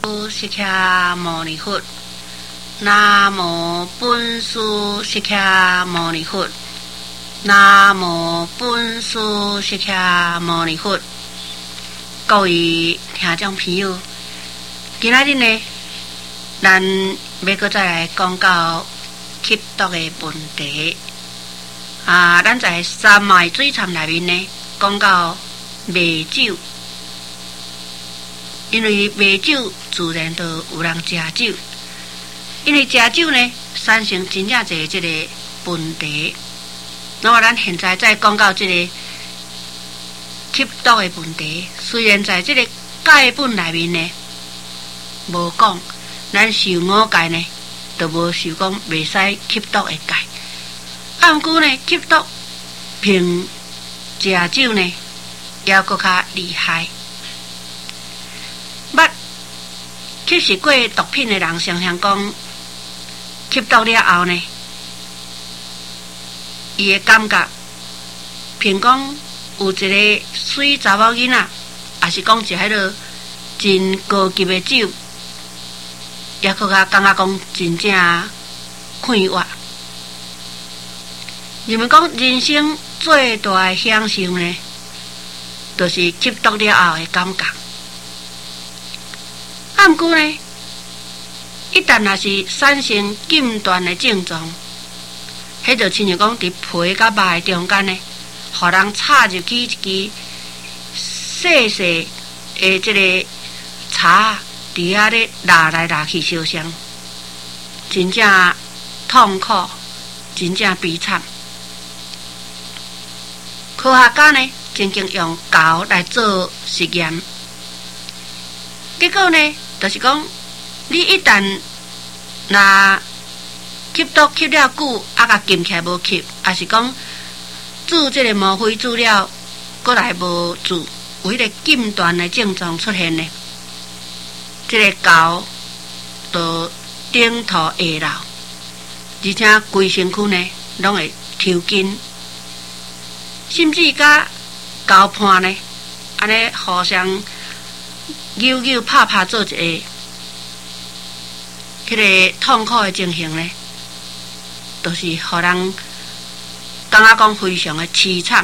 释迦牟尼佛，南无本师释迦牟尼佛，南无本师释迦牟尼佛。各位听众朋友，今仔日呢，咱要搁再来讲到吸毒的问题。咱在三昧水忏内面呢，讲到卖酒。因为卖酒自然都有人食酒，因为食酒呢产生真正侪这个问题。那么咱现在再讲到这个吸毒的问题，虽然在这个戒本内面呢无讲，咱受五戒呢都无受讲袂使吸毒的戒。毋过呢，吸毒凭食酒呢，也搁较厉害。吸食过毒品的人，常常讲吸毒了后呢，伊的感觉，凭讲有一个水查某囡仔，也是讲食迄落真高级的酒，也搁较感觉讲真正快活。人们讲人生最大的享受呢，就是吸毒了后的感觉。毋过呢，一旦若是产生禁断的症状，迄就亲像讲伫皮甲肉的中间呢，互人插入去一支细细的这个叉，伫遐咧拉来拉去烧伤，真正痛苦，真正悲惨。科学家呢，曾经用猴来做实验，结果呢，就是讲，你一旦若吸毒吸了久，甲禁起来无吸，也是讲煮这个莫非煮了，过来无煮，有迄个禁断的症状出现呢，这个猴就顶头下流，而且规身躯呢拢会抽筋，甚至甲猴伴呢，安尼互相扭扭拍拍做一个，迄个痛苦的情形呢，都是互人感觉讲非常的凄惨。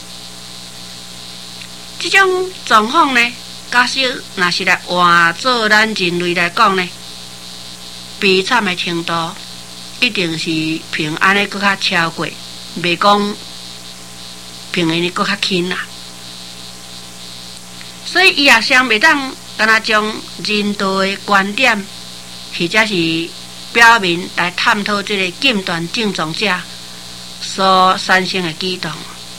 这种状况呢，假使若是来换做咱人类来讲呢，悲惨的程度一定是比安尼搁较超过，袂讲比安尼搁较轻啦。所以伊也常袂当敢若将人道的观点，或者是表面来探讨这个禁断症状者所产生的举动。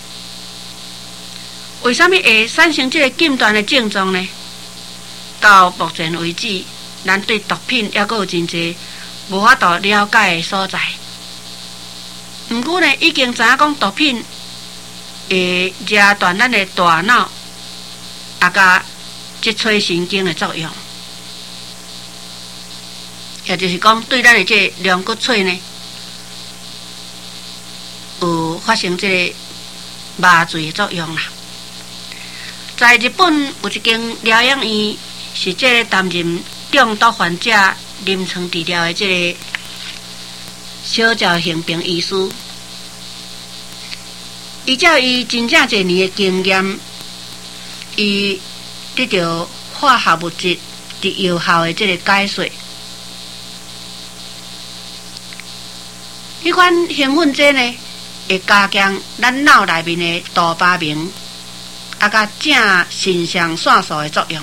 为什么会产生这个禁断的症状呢？到目前为止，咱对毒品还阁有真侪无法度了解的所在。毋过呢，已经知影讲毒品会压断咱的大脑，甲脊髓神经的作用，也就是讲对咱的这个龙骨髓呢，有发生这个麻醉的作用啦。在日本有一间疗养院，是这个担任中毒患者临床治疗的这个小赵幸平医师，依照伊真正侪年的经验，伊得到化学物质的有效的这个解说。迄款兴奋剂呢，会加强咱脑内面的多巴胺，甲正肾上腺素的作用。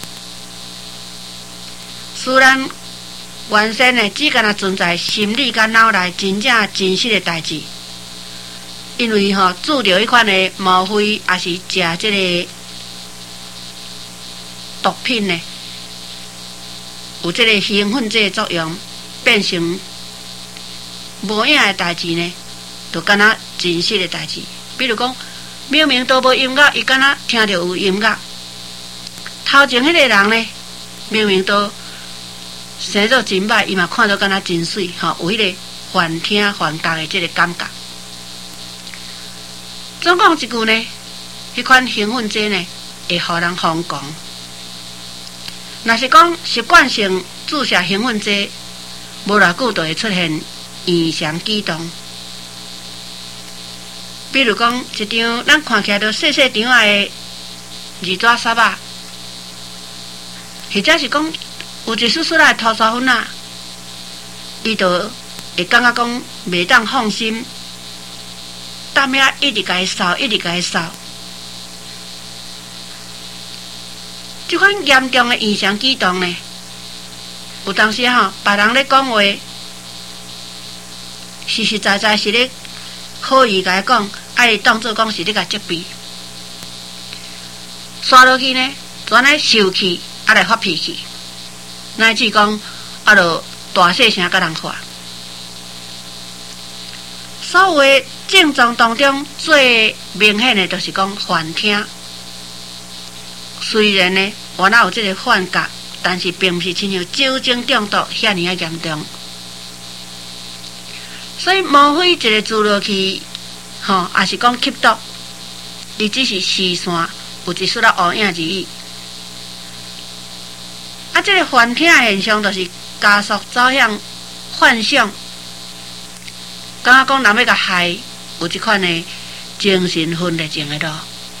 虽然原先呢，只敢若存在心理甲脑内真正真实的代志，因为注着迄款的莫非也是食这个毒品呢，有这个兴奋剂的作用，变成无影的代志呢，就敢若真实的代志。比如讲，明明都无音乐，伊敢若听着有音乐。头前迄个人呢，明明都生做真歹，伊嘛看着敢若真水，有迄个幻听幻觉的这个感觉。总讲一句呢，迄款兴奋剂呢，会互人疯狂。 若是讲习惯性注射兴奋剂，无偌久就会出现异常激动。比如讲，一张咱看起来都细细张的二纸沙啊，或者是讲有一丝丝的涂沙粉啊，伊就会感觉讲袂当放心，担遐一直甲伊扫，一直甲伊扫。这款严重的异常激动呢，有当时别人咧讲话，实实在在是咧好意甲伊讲，爱当作讲是咧甲责备。刷落去呢，全咧受气，来发脾气，乃至讲就大细声甲人发。所有的症状当中，最明显的就是讲幻听。虽然呢，原来有这个幻觉，但是并不是亲像酒精中毒遐尼严重。所以莫非一个注落去，也是讲吸毒，伊只是视线有一丝乌影而已。这个幻听的现象，就是加速走向幻想，感觉讲人要甲害，有一款的精神分裂症的咯。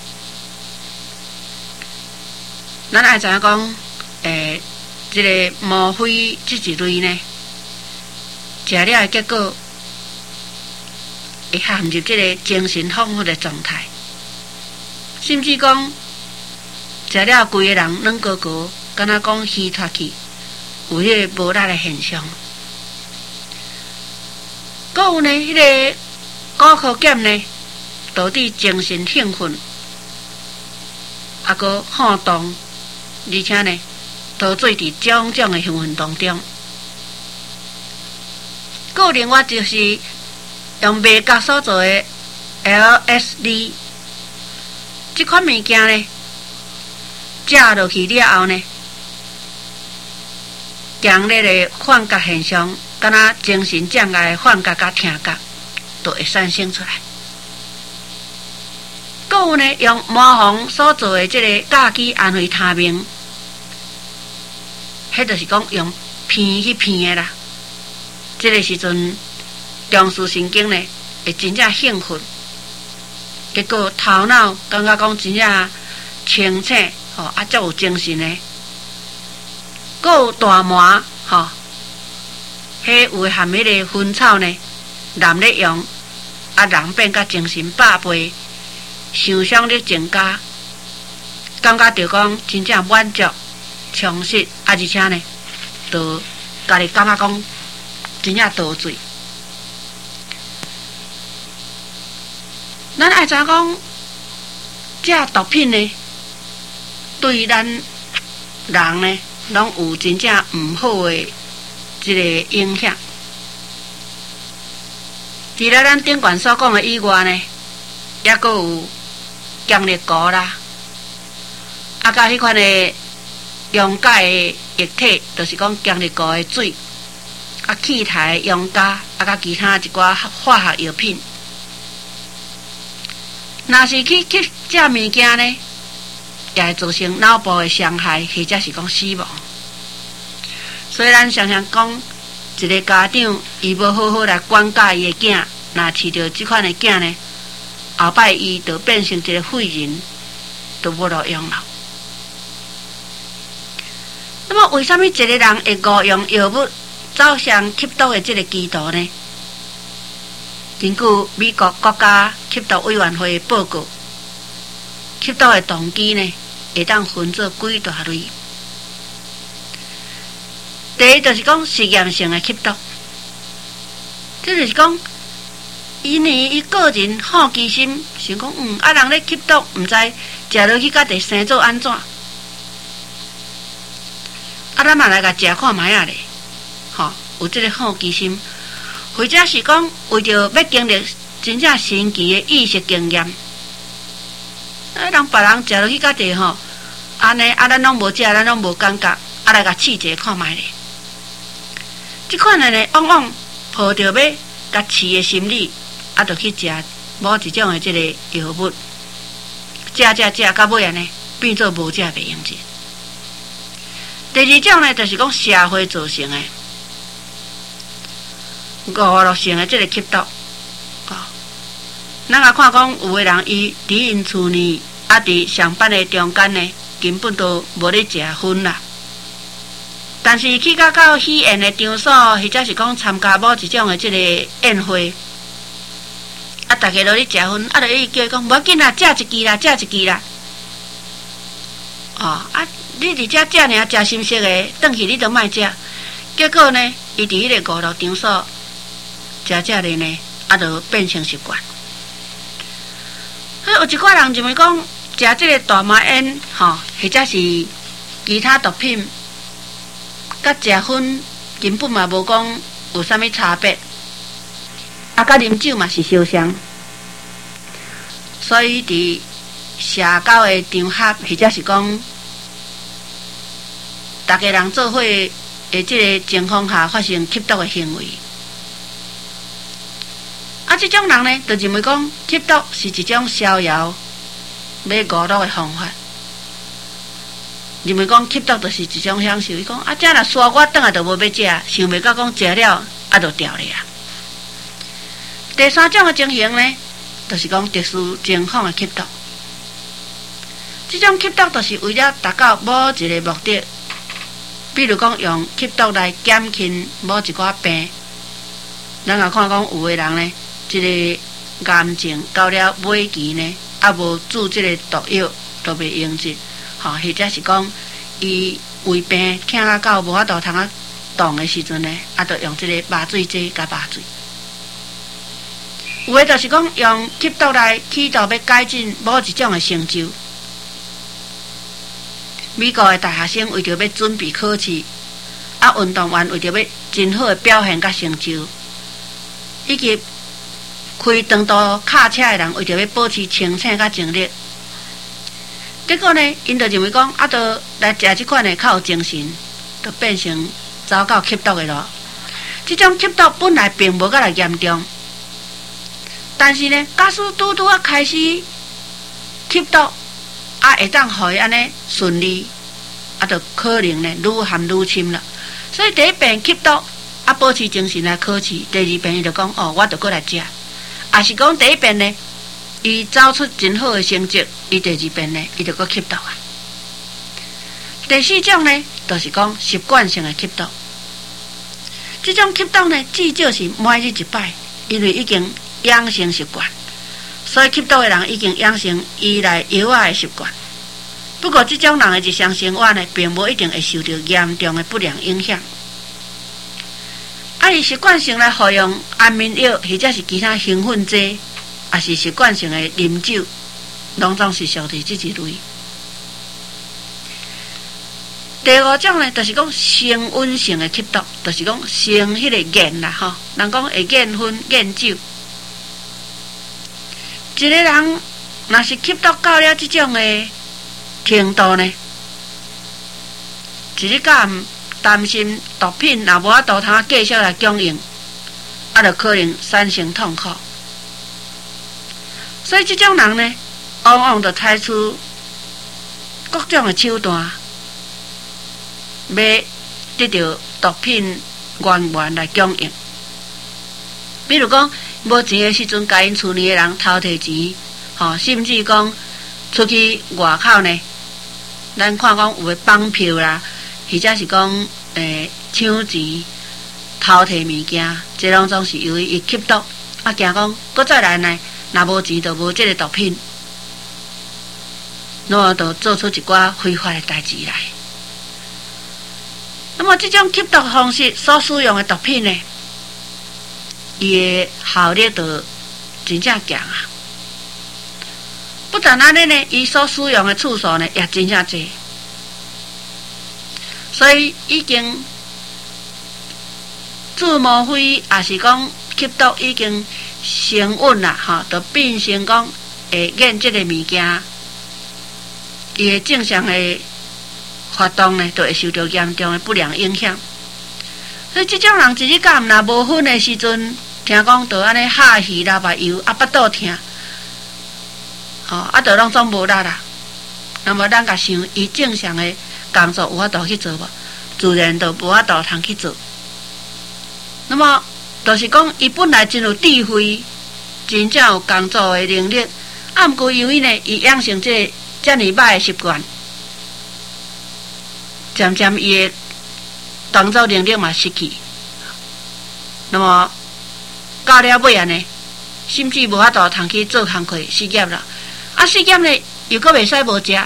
咱爱知影讲，这个莫非这一类呢，食了的结果会陷入这个精神恍惚的状态，甚至讲食了规个人软高高，敢若讲虚脱去，有迄个无力的现象。还有呢，迄个高考检呢，导致精神兴奋，个晃动。而且呢，陶醉伫种种的兴奋当中。个另外就是用味觉所做的 LSD， 这款物件呢，食落去了后呢，强烈的幻觉现象，敢若精神障碍的幻觉甲听觉，都会产生出来。还有呢，用魔方所做的这个假期安慰他命。迄就是讲用骗去骗的啦，这个时阵中枢神经呢会真正兴奋，结果头脑感觉讲真正清醒，足有精神的。还有大麻，迄有含迄个薰草呢，染咧用，人变甲精神百倍，想象力增加，感觉着讲真正满足。充实，而且呢，就家己感觉讲真正陶醉。咱爱知影讲，这毒品呢，对咱人呢，拢有真正唔好的这个影响。除了咱顶悬所讲的以外呢，也阁有强力膏啦，甲迄款的。溶解的液体，就是讲强力膏的水，气体的溶解，甲其他一寡化学药品。若是去这物件呢，也会造成脑部的伤害，或者是讲死亡。所以咱常常讲，一个家长伊无好好来管教伊的囝，若饲到这款的囝呢，后摆伊就变成一个废人，都无路用了。那么，为什么一个人会误用药物走向吸毒的这个歧途呢？根据美国国家吸毒委员会的报告，吸毒的动机呢，会当分作几大类。第一就是讲实验性的吸毒，这就是讲，因为伊个人好奇心，想讲人咧吸毒，毋知食落去甲第生做安怎？咱嘛来甲食看卖啊咧，有这个好奇心，或者是讲为着要经历真正神奇的意识经验，人别人食落去甲第安尼咱拢无食，咱拢无感觉，来甲试者看卖咧。这款的呢，往往抱着要甲试的心理，就去食某一种的这个药物，食到尾呢，变做无食袂用者。 第二种呢，就是讲社会造成的娱乐性的这个吸毒。咱也看讲有的人伊伫因厝呢，伫上班的中间呢，根本都无咧食薰啦。但是去到喜宴的场所，或者是讲参加某一种的这个宴会，大家都咧食薰，就伊叫伊讲无要紧啦，食一支啦，食一支啦。你伫遮食尔食心色的，转去你都莫食。结果呢，伊伫迄个娱乐场所食咧呢，就变成习惯。有一寡人认为讲食这个大麻烟，或者是其他毒品，甲食薰根本嘛无讲有啥物差别，甲啉酒嘛是相像。所以伫社交的场合，或者是讲大家人做伙的这个情况下发生吸毒的行为，这种人呢，就认为讲吸毒是一种逍遥、要娱乐的方法，认为讲吸毒就是一种享受。伊讲这若刷我转来就无要食，想袂到讲食了就掉了啊。第三种的情形呢，就是讲特殊情况的吸毒。这种吸毒就是为了达到某一个目的，比如讲用吸毒来减轻某一寡病。咱也看讲有的人呢，这个癌症到了尾期呢，无注这个毒药都袂用尽，或者是讲伊胃病痛到无法度通动的时阵呢，就用这个麻醉剂甲麻醉。有的就是讲用吸毒来企图要改进某一种的成就。美国的大学生为着要准备考试，运动员为着要真好的表现甲成就，以及开长途卡车的人为着要保持清醒甲精力，结果呢，因就认为讲就来食这款的较有精神，就变成走到吸毒的路。这种吸毒本来并无甲来严重，但是呢，假使拄开始吸毒，会当互伊安尼顺利，就可能呢愈陷愈深了。所以第一遍吸毒保持精神来考试，第二遍伊就讲我就过来食。也是讲第一遍呢，伊走出真好的成绩，伊第二遍呢，伊就搁吸毒啊。第四种呢，就是讲习惯性的吸毒。这种吸毒呢，至少是每日一摆，因为已经养成习惯，所以吸毒的人已经养成依赖药的习惯。不过，这种人的日常生活呢，并无一定会受到严重的不良影响。伊习惯性来服用安眠药，或者是其他兴奋剂，也是习惯性的啉酒，拢总是属于这一类。第五种呢，就是讲成瘾性的吸毒，就是讲成迄个瘾啦，人讲会瘾薰、瘾酒。一个人若是吸毒到了这种的程度呢，一日到暗担心毒品若无法度通继续来供应，就可能产生痛苦。所以这种人呢，往往就采取各种的手段，要得到毒品源源来供应。比如讲，无钱的时阵，甲因厝里的人偷摕钱，甚至讲出去外口呢，咱看讲有的绑票啦，或者是讲抢钱、偷摕物件，这拢总是由于伊吸毒，惊讲搁再来呢，若无钱就无这个毒品，然后就做出一寡非法的代志来。那么这种吸毒方式所使用的毒品呢，伊的效力就真正强啊！不但安尼呢，伊所使用的次数呢也真正多，所以已经自莫非也是讲吸毒已经成瘾啦，就变成讲会瘾这个物件，伊的正常的活动呢，就会受到严重的不良影响。所以这种人一日到晚若无薰的时阵，听讲就安尼下鱼啦、目油巴肚痛，就拢总无力啦。那么咱甲想，伊正常的工作有法度去做无？ 自然就无法度通去做。那么，就是讲，伊本来真有智慧，真正有工作的能力，毋过由于呢，伊养成这遮尔歹的习惯，渐渐伊的工作能力嘛失去。那么到了尾啊呢，甚至无法度通去做工课事业啦。啊，事业呢又阁袂使无食，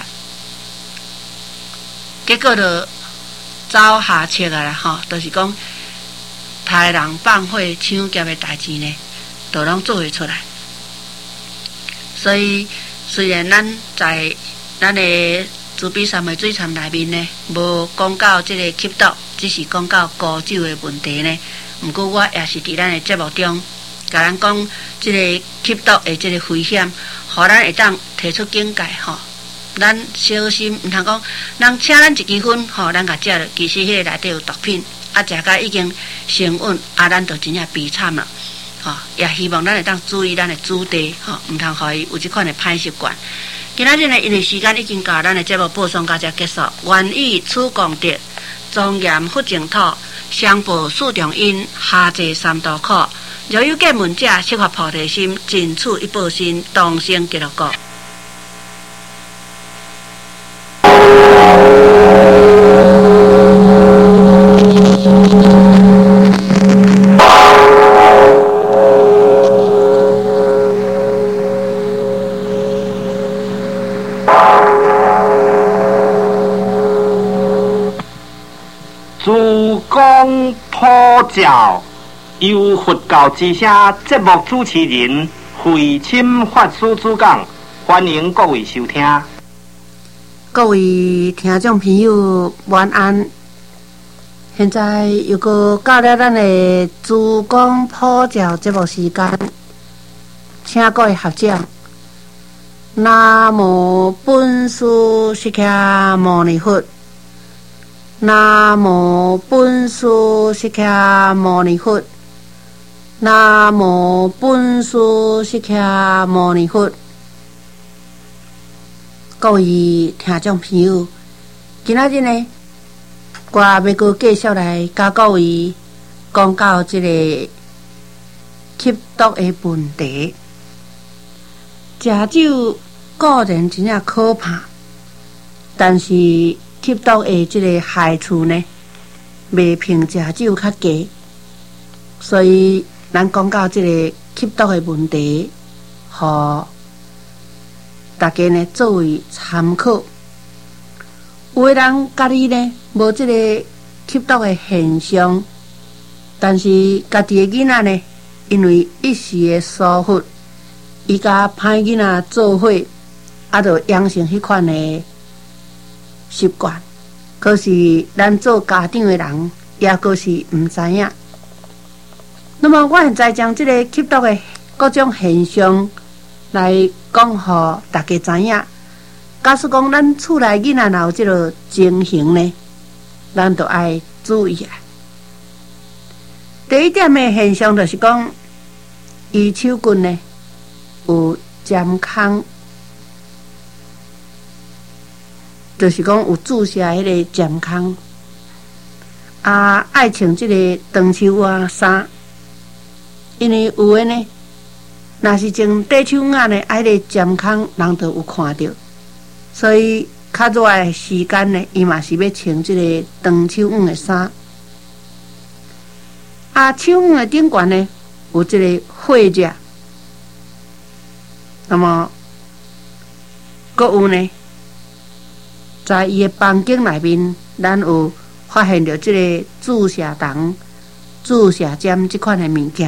结果就走下册啊啦吼，就是讲，杀人放火抢劫的代志呢，都拢做会出来。所以虽然咱在咱的慈悲三昧水忏内面呢，无讲到这个吸毒，只是讲到高酒的问题呢。毋过我也是伫咱的节目中，甲咱讲这个吸毒的这个危险，互咱会当提出警戒吼。咱小心，毋通讲人请咱一支烟吼，咱甲食了，其实迄个内底有毒品，啊，食甲已经成瘾，啊，咱就真正悲惨了。吼，也希望咱会当注意咱的子弟吼，毋通互伊有即款的歹习惯。今仔日呢，因为时间已经到，咱的节目播送到这结束。愿以此功德，庄严佛净土，相报四重因，下济三途苦。若有见闻者，悉发菩提心，尽此一报身，同生极乐国。 主公普照，由佛教之声节目主持人慧清法师主讲，欢迎各位收听。 各位听众朋友，晚安。现在又搁到了咱的主公普照节目时间，请各位合掌。南无本师释迦牟尼佛。南无本师释迦牟尼佛。南无本师释迦牟尼佛。各位听众朋友，今仔日呢，我要搁继续来甲各位讲到这个吸毒的问题。食酒固然真正可怕，但是吸毒的这个害处呢，未平食酒较低。所以咱讲到这个吸毒的问题，互大家呢作为参考。有的人家己呢无这个吸毒的现象，但是家己的囡仔呢，因为一时的疏忽，伊甲歹囡仔做伙，啊，就养成迄款的习惯。可是咱做家长的人，也阁是毋知影。那么我现在将这个吸毒的各种现象来讲，互大家知影。假使讲咱厝内囡仔有这个情形呢，咱就要注意啊。第一点的现象就是讲，伊手棍呢有尖空，就是讲有注射迄个尖空，啊，爱穿这个长手袜衫，因为有的呢，若是穿短手袜呢，迄个尖空人就有看到。所以较热的时间呢，伊嘛是要穿这个长手袜的衫。啊，手袜的顶悬呢有这个火热。那么，阁有呢，在伊的房间内面，咱有发现到这个注射筒、注射针这款的物件，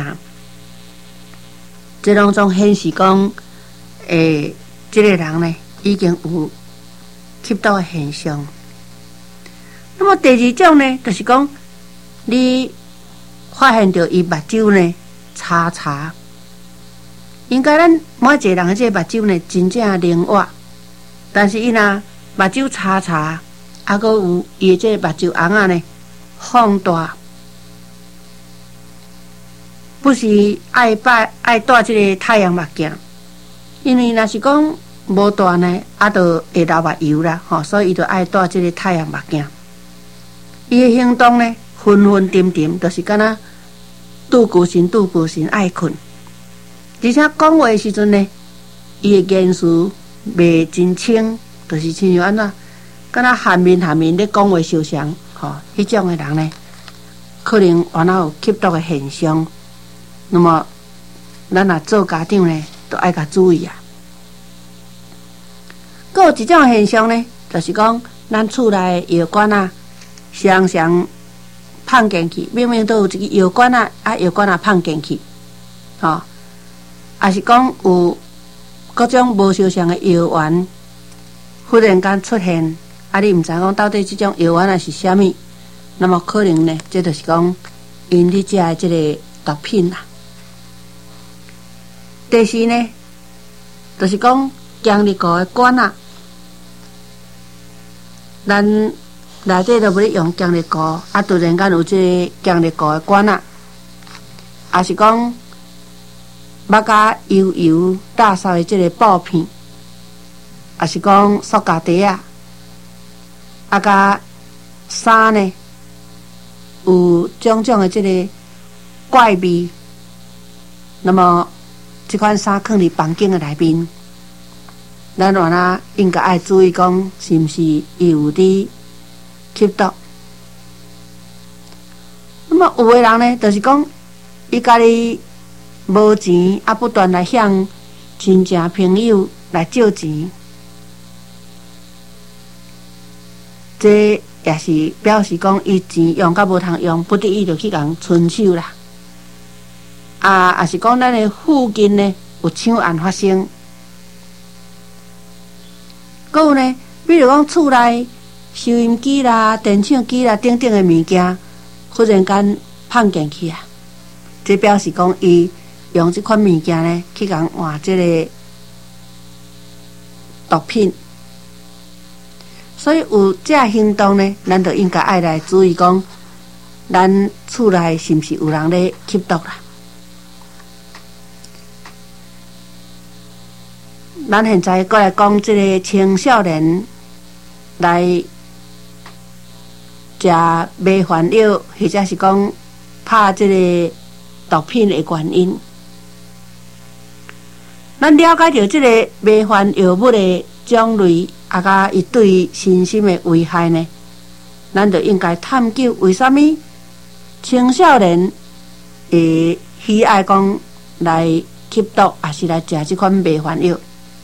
这拢总显示讲，这个人呢已经有吸毒的现象。那么第二种呢，就是讲，你发现到伊目睭呢查查，应该咱每一个人的这个目睭呢真正灵活，但是伊若目睭查查，还阁有伊这个目睭红啊呢放大，不是爱戴这个太阳目镜，因为若是讲无大呢，啊，就会流目油啦，吼，所以伊就爱戴这个太阳目镜。 伊的行动呢，昏昏沉沉，就是敢若拄久神爱困。而且讲话的时阵呢，伊的言辞袂真清，就是亲像安怎，敢若含面咧讲话相像，迄种的人呢，可能原来有吸毒的现象。那么，咱若做家长呢，都爱甲注意啊。佫有一种现象呢，就是讲咱厝内的药罐啊，常常放进去，明明都有一个药罐啊，药罐啊放进去，也是讲有各种无相像的药丸，忽然间出现，你毋知讲到底这种药丸啊是啥物，那么可能呢，这就是讲因你食的这个毒品啦。第四呢，就是讲强力胶的管啊，咱内底都无咧用强力胶，突然间有这个强力胶的管啊，也是讲目甲油大扫的这个布片，也是讲塑胶袋啊，甲衫呢有种种的这个怪味，那么这款衫放伫房间的内面，咱原来应该爱注意讲是毋是伊有伫吸毒。那么有的人呢，就是讲伊家己无钱，不断来向亲戚朋友来借钱，这也是表示讲伊钱用到无通用，不得已就去共伸手啦。也是讲咱的附近呢有抢案发生。还有呢，比如讲厝内收音机啦、电唱机啦等等的物件，忽然间放进去啊，这表示讲伊用这款物件呢去共换这个毒品。所以有这行动呢，咱就应该爱来注意讲，咱厝内是毋是有人咧吸毒啦？咱现在过来讲这个青少年来食迷幻药，或者是讲拍这个毒品的原因。咱了解到这个迷幻药物的种类，甲伊对身心的危害呢，咱就应该探究为什么青少年会喜爱讲来吸毒，还是来食这款迷幻药。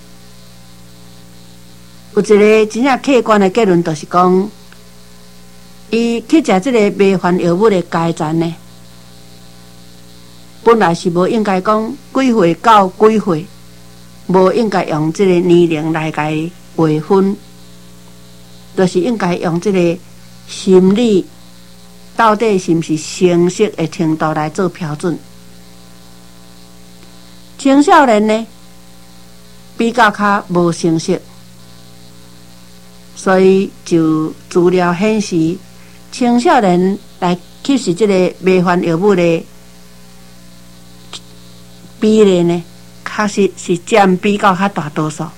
有一个真正客观的结论，就是讲，伊去食这个迷幻药物的阶段呢，本来是无应该讲几岁到几岁，无应该用这个年龄来甲伊划分，就是应该用这个心理到底是毋是成熟的程度来做标准。青少年呢，比较较无成熟。所以，就资料显示，青少年来吸食这个迷幻药物的比例呢，确实是占比较较大多数。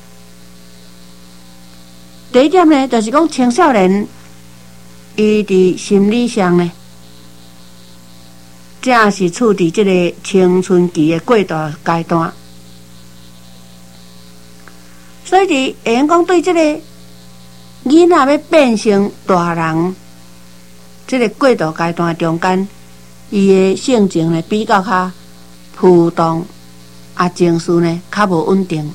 第一点呢，就是讲青少年伊伫心理上呢，正是处伫这个青春期的过渡阶段，所以伫会用讲对这个囡仔要变成大人，这个过渡阶段中间，伊的性情呢比较较浮动，情绪呢较无稳定，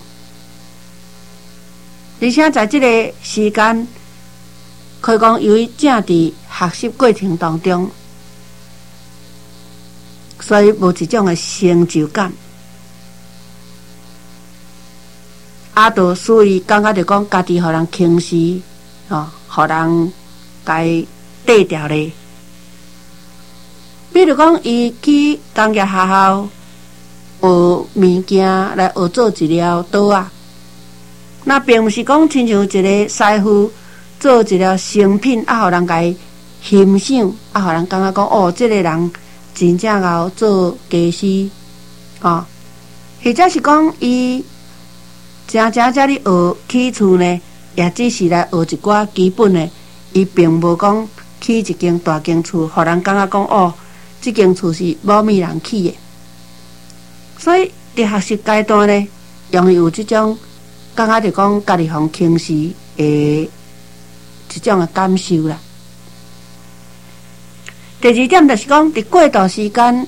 而且在这个时间，可以讲由于正伫学习过程当中，所以无一种的成就感，就所以感觉着讲家己互人轻视。互人该缀调咧。比如讲，伊去工业学校学物件来学做一条刀啊，那并不是讲亲像一个师傅做一条成品，互人该欣赏，互人感觉讲这个人真正够做技师，或者是讲伊真正遮咧学起厝呢。也只是来学一寡基本的，伊并无讲起一间大间厝，互人感觉讲哦，这间厝是某物人起的。所以伫学习阶段呢，容易有这种感觉着讲家己互轻视的一种的感受啦。第二点就是讲，伫过渡时间，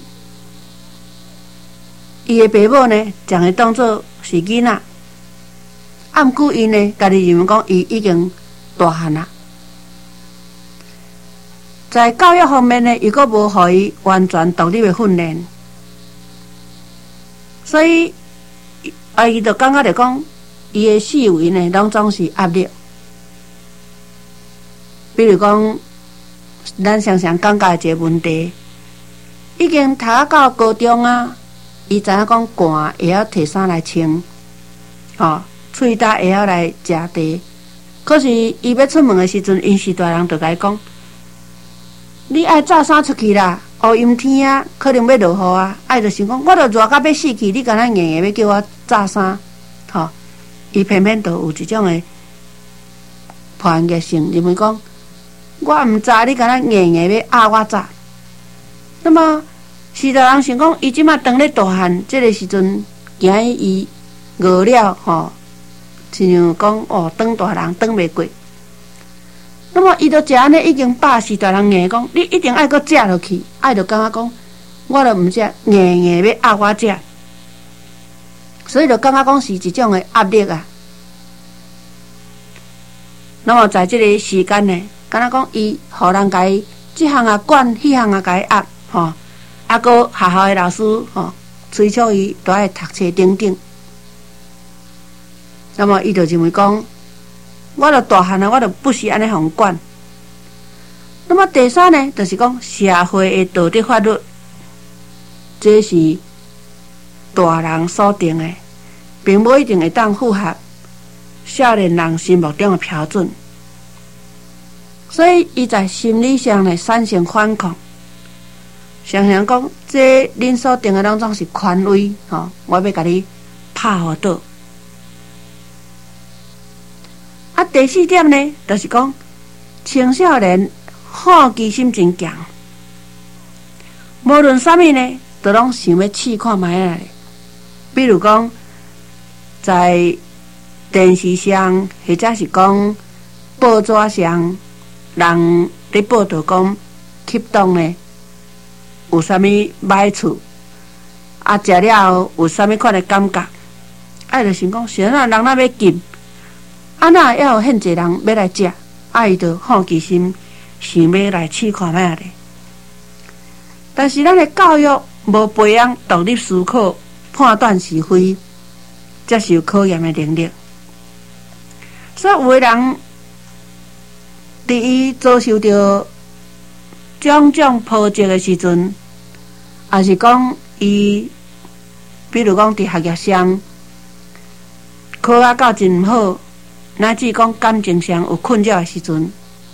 伊的爸母呢，将伊当作是囡仔，毋过伊呢，家己认为讲伊已经大汉啦。在教育方面呢，伊阁无互伊完全独立的训练，所以伊就感觉着讲，伊的思维呢，拢总是压力。比如讲，咱常常讲到一个问题，已经读到高中啊，伊知影讲寒会晓摕衫来穿，喙焦会晓来食茶，可是伊要出门的时阵，因是大人就甲伊讲。你爱炸衫出去啦！乌阴天啊，可能要落雨啊，爱就想讲，我都热到要死去，你敢若硬硬要叫我炸衫，伊偏偏就有一种的叛逆性，认为讲，我毋炸，你敢若硬硬要压我炸。那么，是大人想讲，伊即马当咧大汉，这个时阵，今日伊饿了，亲像讲哦，当大人当袂过。那么，伊就食安尼已经饱，是大人硬讲，你一定爱搁食落去，爱就感觉讲，我就毋食，硬硬要压我食，所以就感觉讲是一种的压力啊。那么在这个时间呢，敢若讲伊互人甲伊这项啊管，迄项啊甲伊压，啊搁学校的老师催促伊都爱读册等等。那么伊就认为讲。我就大汉啊，我就不是安尼互管。那么第三呢，就是讲社会的道德法律，这是大人所定的，并无一定会当符合少年人心目中的标准。所以伊在心理上呢产生反抗，常常讲这恁所定的拢总是权威，我要甲你拍互倒。第四点呢，就是讲青少年好奇心真强，无论啥物呢，都拢想要试看卖啊。比如讲，在电视上或者是讲报纸上，人咧报道讲启动呢有啥物歹处，食了后有啥物款的感觉，就想讲，是哪人要禁。哪要有遐济人要来食，伊就好奇心，想要来试看卖咧。但是咱的教育无培养独立思考、判断是非、接受考验的能力，所以有的人伫伊遭受到种种波折的时阵，也是讲伊，比如讲伫学业上考啊到真毋好。乃至讲感情上有困扰的时阵，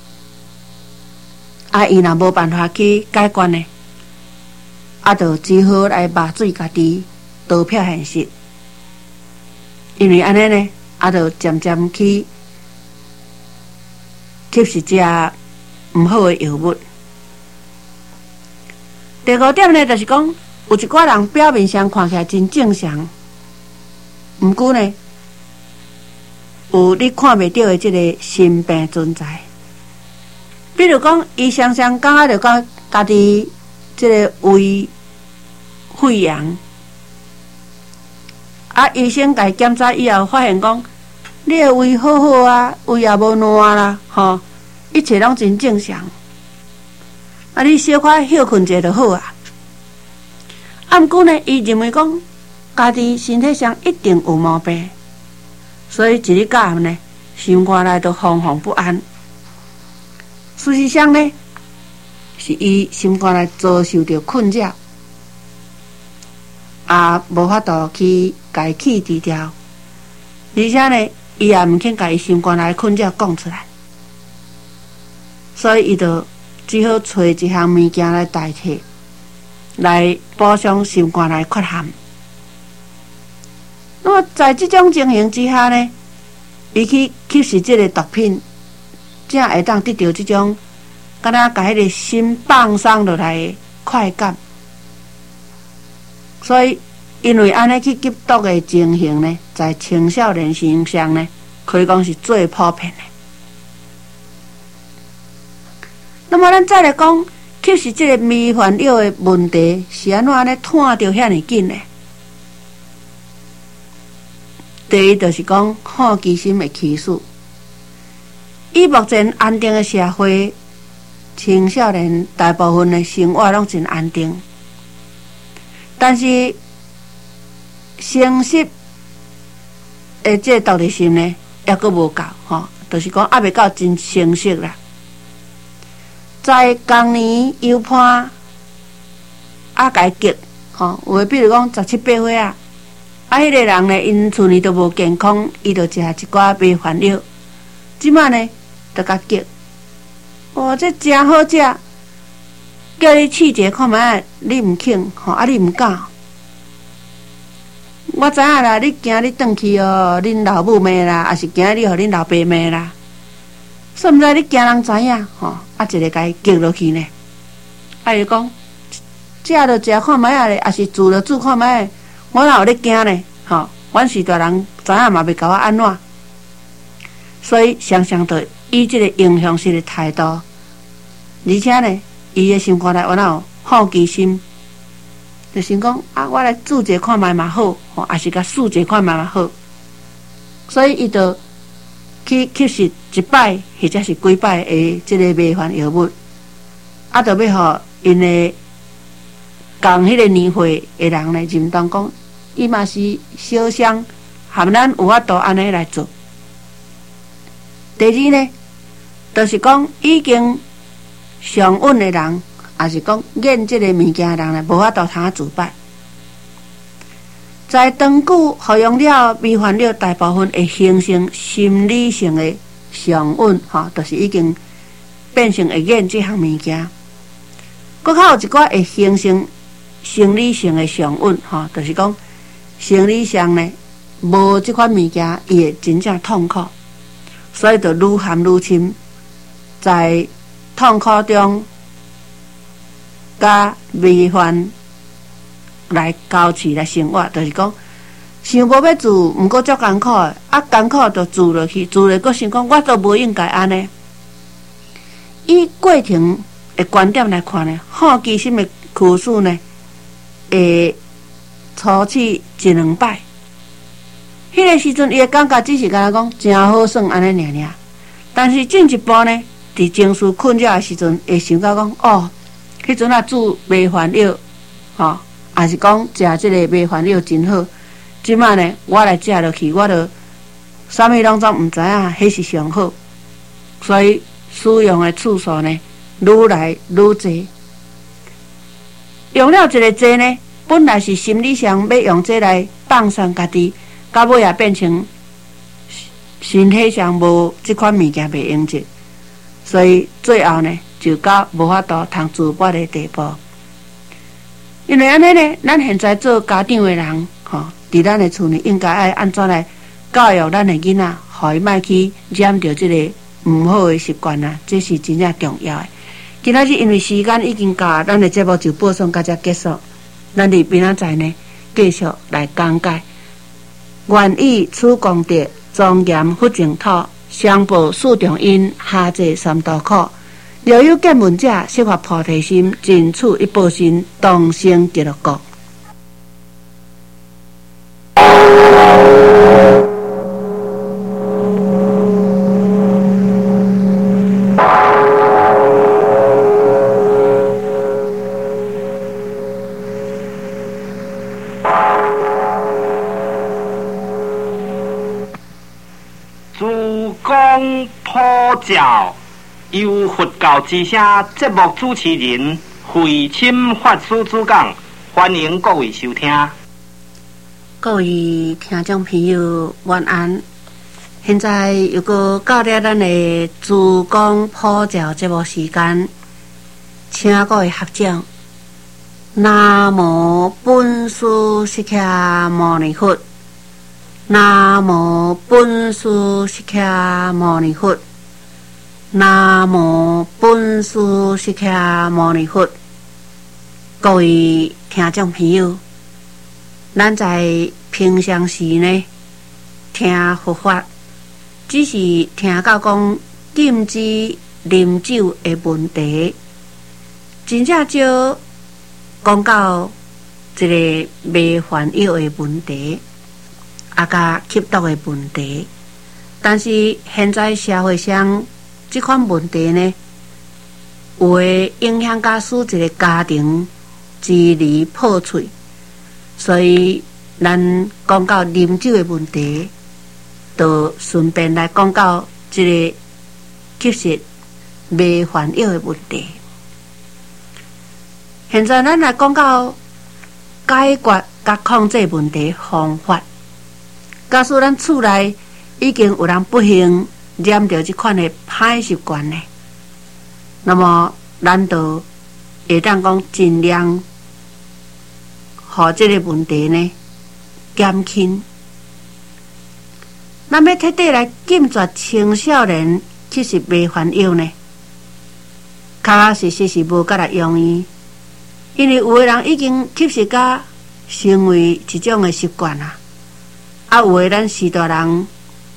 伊若无办法去解决呢，就只好来麻醉家己，逃避现实。因为安尼呢，就渐渐去吸食这毋好的药物。第五点呢，就是讲有一寡人表面上看起来真正常，毋过呢。有你看袂到的这个心病存在，比如讲，伊常常感觉着讲家己这个胃溃疡，医生甲伊检查以后发现讲，你的胃好好啊，胃也无烂啦，一切拢真正常。你小可休困者就好啊。毋过呢，伊认为讲家己身体上一定有毛病。所以一日到晚呢，心肝内都惶惶不安。事实上呢，是伊心肝内遭受到困扰，无法度去甲伊去除掉。而且呢，伊也毋肯甲伊心肝内困扰讲出来，所以伊就只好找一项物件来代替，来补偿心肝内缺陷。那么在这种情形之下呢，伊去吸食这个毒品，才会当得到这种敢若把迄个心放松落来的快感。所以，因为安尼去吸毒的情形呢，在青少年身上呢，可以讲是最普遍的。那么，咱再来讲，吸食这个迷幻药的问题是安怎呢？探着遐尼紧呢？第一，就是讲好奇心的起始。以目前安定的社会，青少年大部分的生活拢真安定，但是成熟的这独立心呢，还阁无够吼，就是讲还未到真成熟啦。在同年犹判甲伊激吼，有诶，比如讲17、18岁啊，迄个人呢，因厝里都无健康，伊就食一寡迷幻药，即摆呢，就甲激，哇，这真好食，叫你试者看卖，你毋肯吼，你毋敢。我知影啦，你惊你转去哦，恁老母骂啦，还是惊你互恁老爸骂啦？说毋知你惊人知影吼，一个甲伊激落去呢。伊讲，食就食看卖咧，还是煮就煮看卖，我哪有咧惊呢？吼，阮是大人，知影嘛袂甲我安怎？所以常常着以这个影响式的态度，而且呢，伊的心肝内我哪有好奇心，就想讲啊，我来煮者看卖嘛好，吼，还是甲试者看卖嘛好，所以伊就去吸食一摆或者是几摆的这个迷幻药物，啊，就要互因的共迄个年岁的人来认同讲，伊嘛是小伤，含咱有法度安尼来做。第二呢，就是讲已经上稳的人，也是讲厌这个物件的人呢，无法度通自拔。在长久服用了迷幻药，大部分会形成心理性的上瘾，吼，就是已经变成会厌这项物件。搁较有一寡会形成生理性的上瘾，吼，就是讲生理上呢无这款物件，伊会真正痛苦，所以就愈陷愈深，在痛苦中甲迷幻来交织来生活，就是讲想无要做，毋过足艰苦的，艰苦就做落去，做了，阁想讲我都无应该安尼。以过程的观点来看呢，好奇心的驱使呢，会初次一两摆，迄个时阵伊会感觉只是敢若讲真好耍安尼尔，但是进一步呢，伫情绪困扰的时阵，会想到讲哦，迄阵啊煮迷幻药，吼。也是讲食这个迷幻药真好，即摆呢，我来食落去，我就啥物拢总毋知影，迄是上好。所以使用的次数呢，愈来愈侪。用了一个侪呢，本来是心理上要用这来放松家己，到尾也变成身体上无这款物件袂用着，所以最后呢，就到无法度通自拔的地步。因为安尼呢，咱现在做家长的人，吼，伫咱的厝里应该爱安怎来教育咱的囡仔，互伊莫去染着这个毋好的习惯啊，这是真正重要的。今仔日因为时间已经到，咱的节目就播送到这结束。咱伫明仔载呢，继续来讲解。愿以此功德，庄严佛净土，上报四重因，下济三途苦。若有见闻者，悉发菩提心，尽此一报身，同生极乐国。 诸公普照。由佛教之声节目主持人慧钦法师主讲，欢迎各位收听。 各位听众朋友，晚安。现在又搁到了咱的诸公普照节目时间，请各位合掌。南无本师释迦牟尼佛，南无本师释迦牟尼佛。 南无本师释迦牟尼佛。各位听众朋友，咱在平常时呢，听佛法，只是听到讲禁止啉酒的问题，真正少讲到一个迷烦药的问题，甲吸毒的问题。但是现在社会上这款问题呢，有会影响到使一个家庭支离破碎，所以咱讲到啉酒的问题，就顺便来讲到这个吸食迷烦药的问题。现在咱来讲到解决甲控制问题方法。假使咱厝内已经有人不幸染到这款的歹习惯呢，那么咱就会当讲尽量互这个问题呢减轻。咱要彻底来禁绝青少年吸食迷烦药呢，确实是无甲来容易，因为有的人已经吸食甲成为一种的习惯啊。有的咱时大人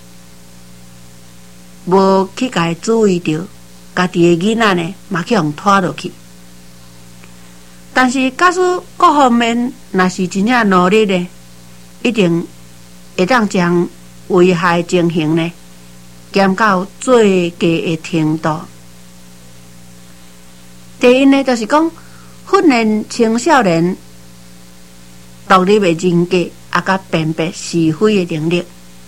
无去甲伊注意到，家己的囡仔呢嘛去互拖落去。但是假使各方面若是真正努力呢，一定会当将危害情形呢减到最低的程度。第一呢，就是讲训练青少年独立的人格，甲辨别是非的能力。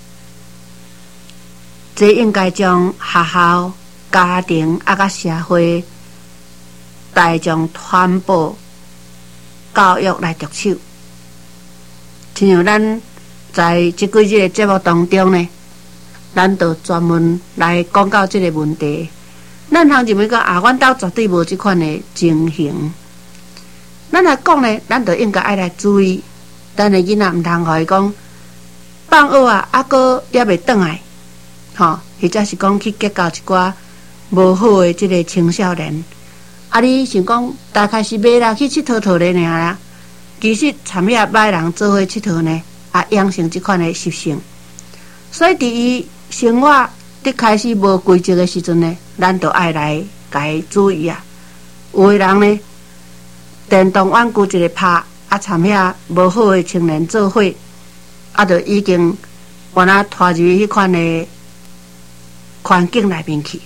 这应该将学校、家庭甲社会大众传播教育来着手。亲像咱在这几日的节目当中呢，咱就专门来讲到这个问题。咱通认为讲阮兜绝对无这款的情形。咱来讲呢，咱就应该爱来注意，咱的囡仔毋通互伊讲放学阁也未转来，或者是讲去结交一寡无好的这个青少年。你想讲大开始买啦去佚佗佗咧尔啦，其实参遐歹人做伙佚佗呢，养成这款的习性。所以伫伊生活伫开始无规则的时阵呢，咱就爱来甲伊注意啊。有的人呢，电动玩具一个拍，参遐无好的青年做伙，就已经把他拖入迄款的环境内面去。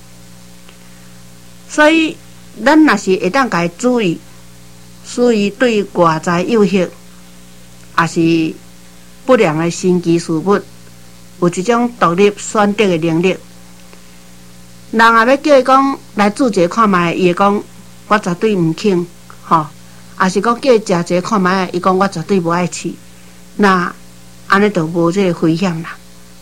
所以咱若是会当甲伊注意，使伊对外在诱惑，也是不良的新奇事物，有一种独立选择的能力。人也要叫伊讲来煮一个看卖，伊会讲我绝对毋肯，也是讲叫伊食一个看卖，伊讲我绝对无爱吃。那安尼就无这个危险啦，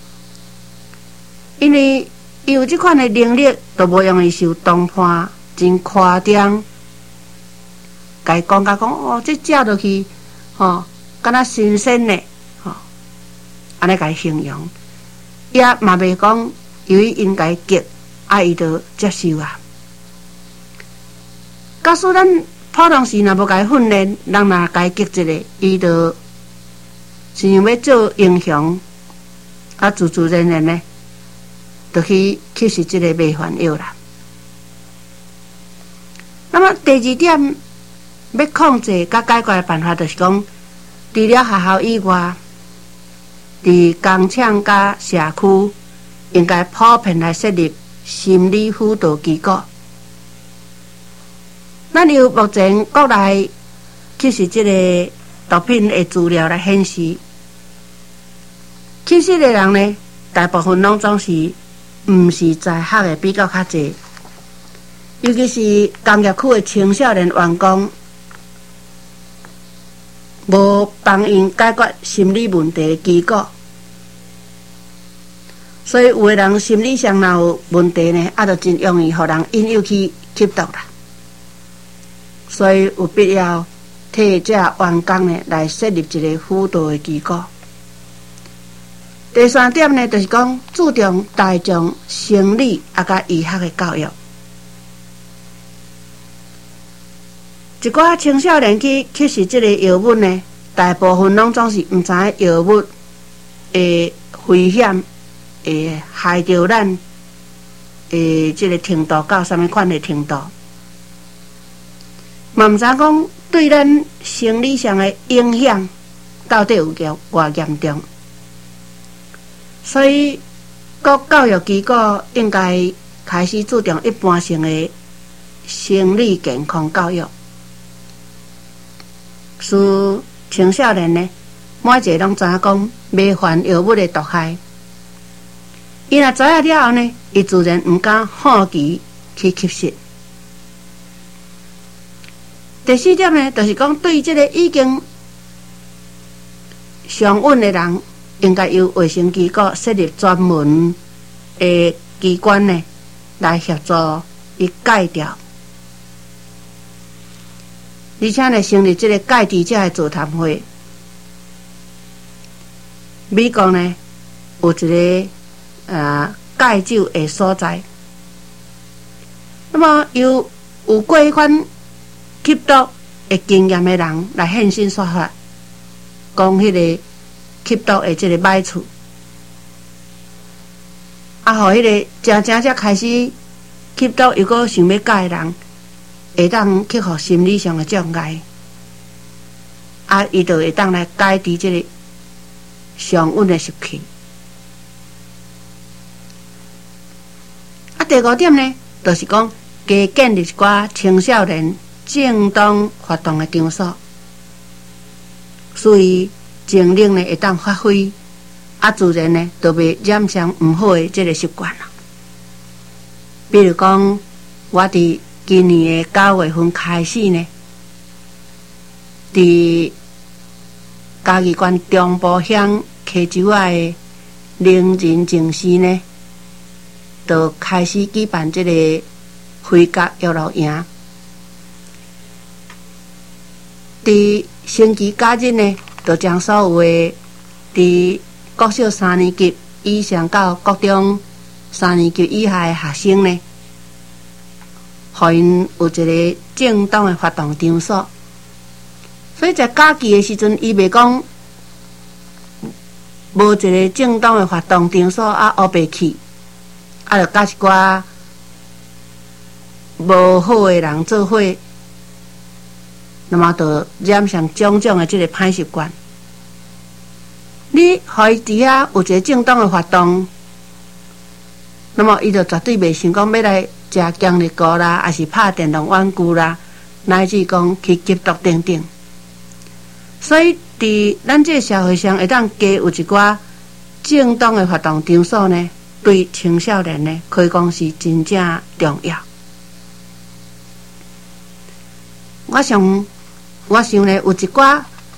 因为伊有这款的能力，就无容易受同伴真夸张，甲伊讲甲讲这食落去，敢若新鲜呢，安尼甲伊形容，也嘛袂讲由于因甲伊激，伊就接受啊。假使咱普通时若无甲伊训练，人若甲伊激一个，伊就亲像要做英雄，自自然然呢，就去吸食这个迷烦药啦。那么第二点，要控制甲解决的办法，就是讲，除了学校以外，伫工厂甲社区，应该普遍来设立心理辅导机构。咱由目前国内其实这个毒品的资料来显示，吸食的人呢，大部分拢总是毋是在学的比较较济，尤其是工业区的青少年员工，无帮因解决心理问题的机构，所以有的人心理上若有问题呢，就真容易互人引诱去吸毒啦。所以有必要替这员工呢来设立一个辅导的机构。 第三点呢，就是讲注重大众生理甲医学的教育。一寡青少年去吸食这个药物呢，大部分拢总是毋知影药物的危险，会害着咱的这个程度到什么款的程度，嘛毋知讲对咱生理上的影响到底有偌严重。所以，各教育机构应该开始注重一般性的生理健康教育。使青少年呢，每一个拢知影讲未犯药物的毒害。伊若知影了后呢，伊自然毋敢好奇去吸食。第四点呢，就是讲对这个已经上瘾的人，应该由卫生机构设立专门的机关呢，来协助伊戒掉。而且呢，成立这个戒治者的座谈会。美国呢有一个戒酒的所在，那么由有过款吸毒的经验的人来现身说法，讲迄个吸毒的这个歹处，互迄个真开始吸毒又搁想要戒的人，会当克服心理上的障碍，伊就会当来戒除这个上瘾的习气。第五点呢，就是讲加建立一寡青少年正当活动的场所，所以精力呢会当发挥，自然呢就袂染上毋好的这个习惯了。比如讲，我伫今年的9月份开始呢，伫嘉义县中部乡溪洲仔的灵人静思呢，就开始举办这个飞鸽娱乐营。伫星期假日呢，就将所有的伫国小3年级以上到国中3年级以下的学生呢，互因有一个正当的活动场所。所以在假期的时阵，伊袂讲无一个正当的活动场所黑白去，就甲一寡无好的人做伙，那么就染上种种的这个歹习惯。你互伊伫遐有一个正当的活动，那么伊就绝对袂想讲要来食强力膏啦，还是拍电动玩具啦，乃至讲去吸毒等等。所以伫咱这个社会上，会当加有一寡正当的活动场所呢，对青少年呢，可以讲是真正重要。我想呢，有一寡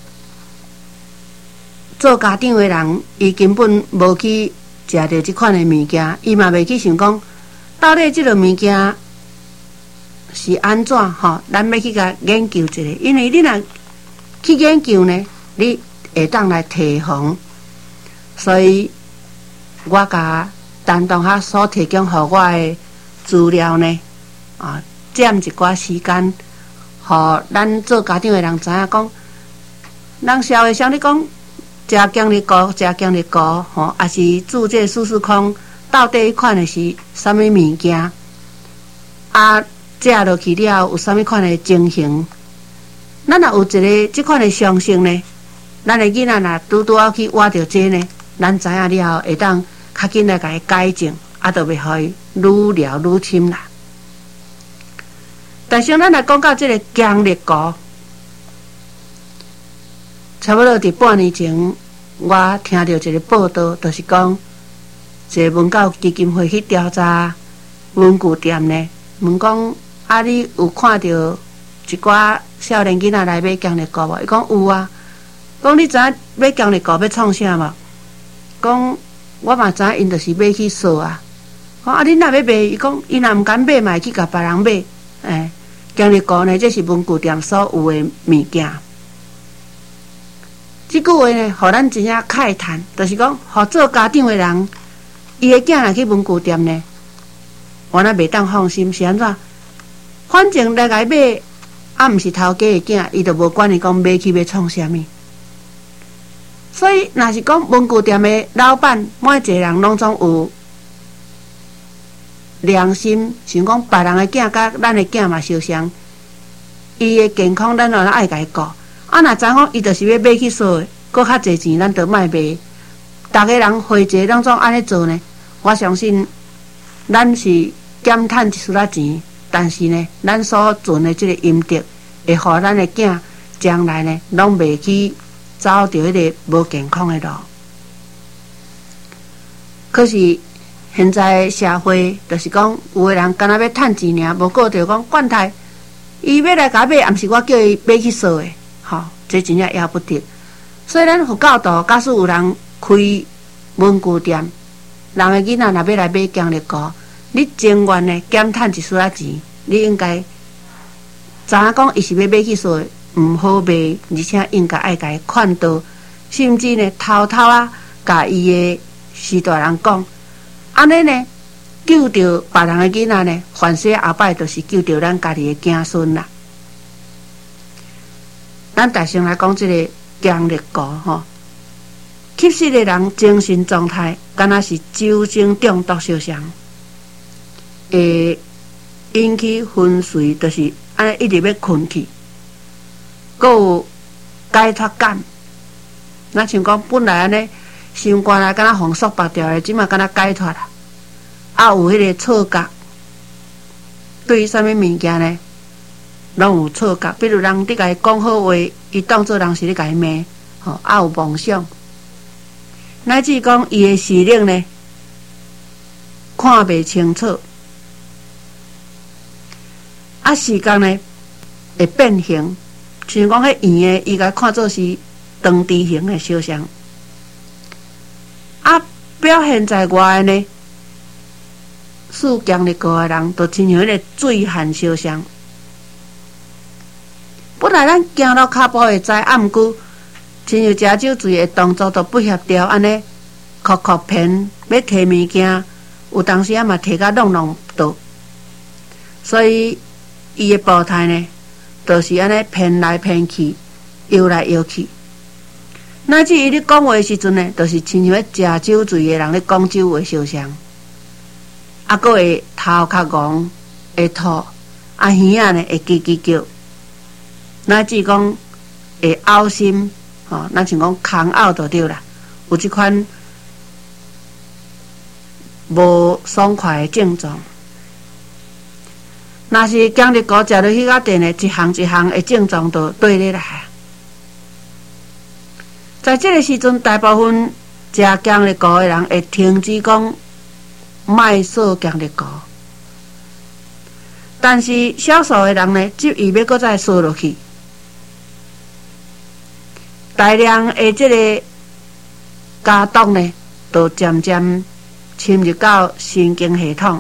做家长的人，伊根本无去食到这款的物件，伊嘛袂去想讲，到底这个物件是安怎吼？咱要去甲研究一下，因为你若去研究呢，你会当来提防。所以我甲单独所提供予我的资料呢，占一寡时间，互咱做家长的人知影讲，咱社会上你讲食强力膏，吼，还是注这舒适空，到底款的是啥物物件？食落去了有啥物款的情形？咱若有一个这款的常识呢，咱的囡仔若拄要去挖着这呢，咱知影了后会当较紧来甲伊改正，就袂互伊愈聊愈深啦。但是咱来讲到这个强力膏，差不多伫半年前，我听到一个报道，就是讲，一个文教基金会去调查文具店呢，问讲你有看到一寡少年囡仔来买强力膏无？伊讲有啊。讲你知影买强力膏要创啥无？讲我嘛知影，因就是买去扫啊。讲你若要买，伊讲伊若毋敢买，嘛会去甲别人买。强力膏呢，这是文具店所有的物件。 即句话呢，互咱真正慨叹，就是讲，互做家长的人，伊的囝若去文具店呢，我那袂当放心，是安怎？反正来甲伊买，啊，毋是头家的囝，伊就无管伊讲买去要创啥物。所以，若是讲文具店的老板，每一个人拢总有良心，想讲别人的囝甲咱的囝嘛相像，伊的健康咱当然爱甲伊顾。啊，若知影伊就是要买去扫的，搁较侪钱，咱就卖卖。逐个人会者拢总安尼做呢。我相信，咱是减趁一丝仔钱，但是呢，咱所存的这个阴德，会互咱的囝将来呢，拢袂去走到迄个无健康的路。可是现在社会就是讲，有的人干那要趁钱尔，无顾着讲惯态，伊要来甲买，也毋是我叫伊买去扫的。吼，这真正要不得。所以咱佛教徒，假使有人开文具店，人的囡仔若要来买强力胶，你情愿呢减趁一丝仔钱，你应该知影讲伊是要买去扫的，毋好卖，而且应该爱甲伊劝导，甚至呢偷偷啊，甲伊的师大人讲，安尼呢救着别人的囡仔呢，凡世后摆就是救着咱家己的子孙啦。咱大声来讲，这个强力胶吼，吸食的人精神状态，敢若是酒精中毒相像，会引起昏睡，就是安尼一直要困去，搁有解脱感。咱像讲本来安尼心肝啊，敢若风束拔掉的，即马敢若解脱啦。啊，有迄个错觉，对于啥物物件呢？拢有错觉，比如人伫甲伊讲好话，伊当作人是咧甲伊骂，吼，啊有妄想，乃至讲伊的视力呢，看袂清楚，啊时间呢会变形，像讲迄圆的，伊甲看作是长直形的相像，啊表现在外的呢，使强力胶的人，就亲像迄个醉汉相像。本来咱行路骹步会知，啊，毋过亲像食酒醉的动作都不协调，安尼哭哭偏要摕物件，有当时啊嘛摕甲弄弄倒，所以伊的步态呢，就是安尼偏来偏去，摇来摇去。乃至伊咧讲话的时阵呢，就是亲像咧食酒醉的人咧讲酒话相像，啊，佫会头壳戆，会吐，啊耳仔呢会叽叽叫。乃至讲会呕心，吼，咱像讲空呕就对啦，有即款无爽快的症状。若是强力胶食落去甲电的，一项一项的症状就对咧来。在这个时阵，大部分食强力胶的人会停止讲卖扫强力胶，但是少数的人呢，执意要搁再扫落去。大量的这个加毒呢，就渐渐侵入到神经系统。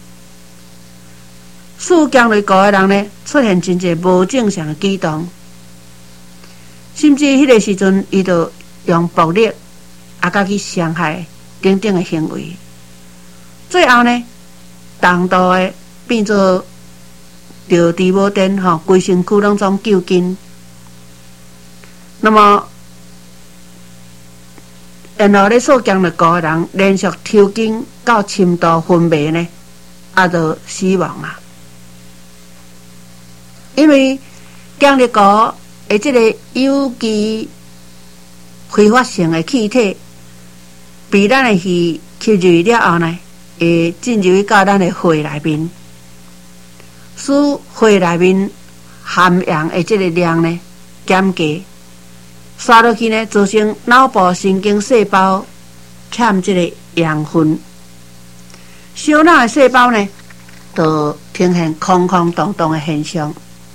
使强力胶的人呢，出现真侪无正常的举动，甚至迄个时阵，伊就用暴力啊，甲去伤害等等的行为。最后呢，重度的变做着治无电吼，规身躯拢总揪筋。那么，然后咧扫强力胶的人连续抽筋到深度昏迷呢，啊，就死亡啊！因为强力胶的这个有机挥发性的气体，被咱的血吸入了后呢，会进入到咱的血内面，使血内面含氧的这个量呢减低。刷落去呢，造成脑部神经细胞欠这个养分，小脑的细胞呢，就呈现空空洞洞的现象，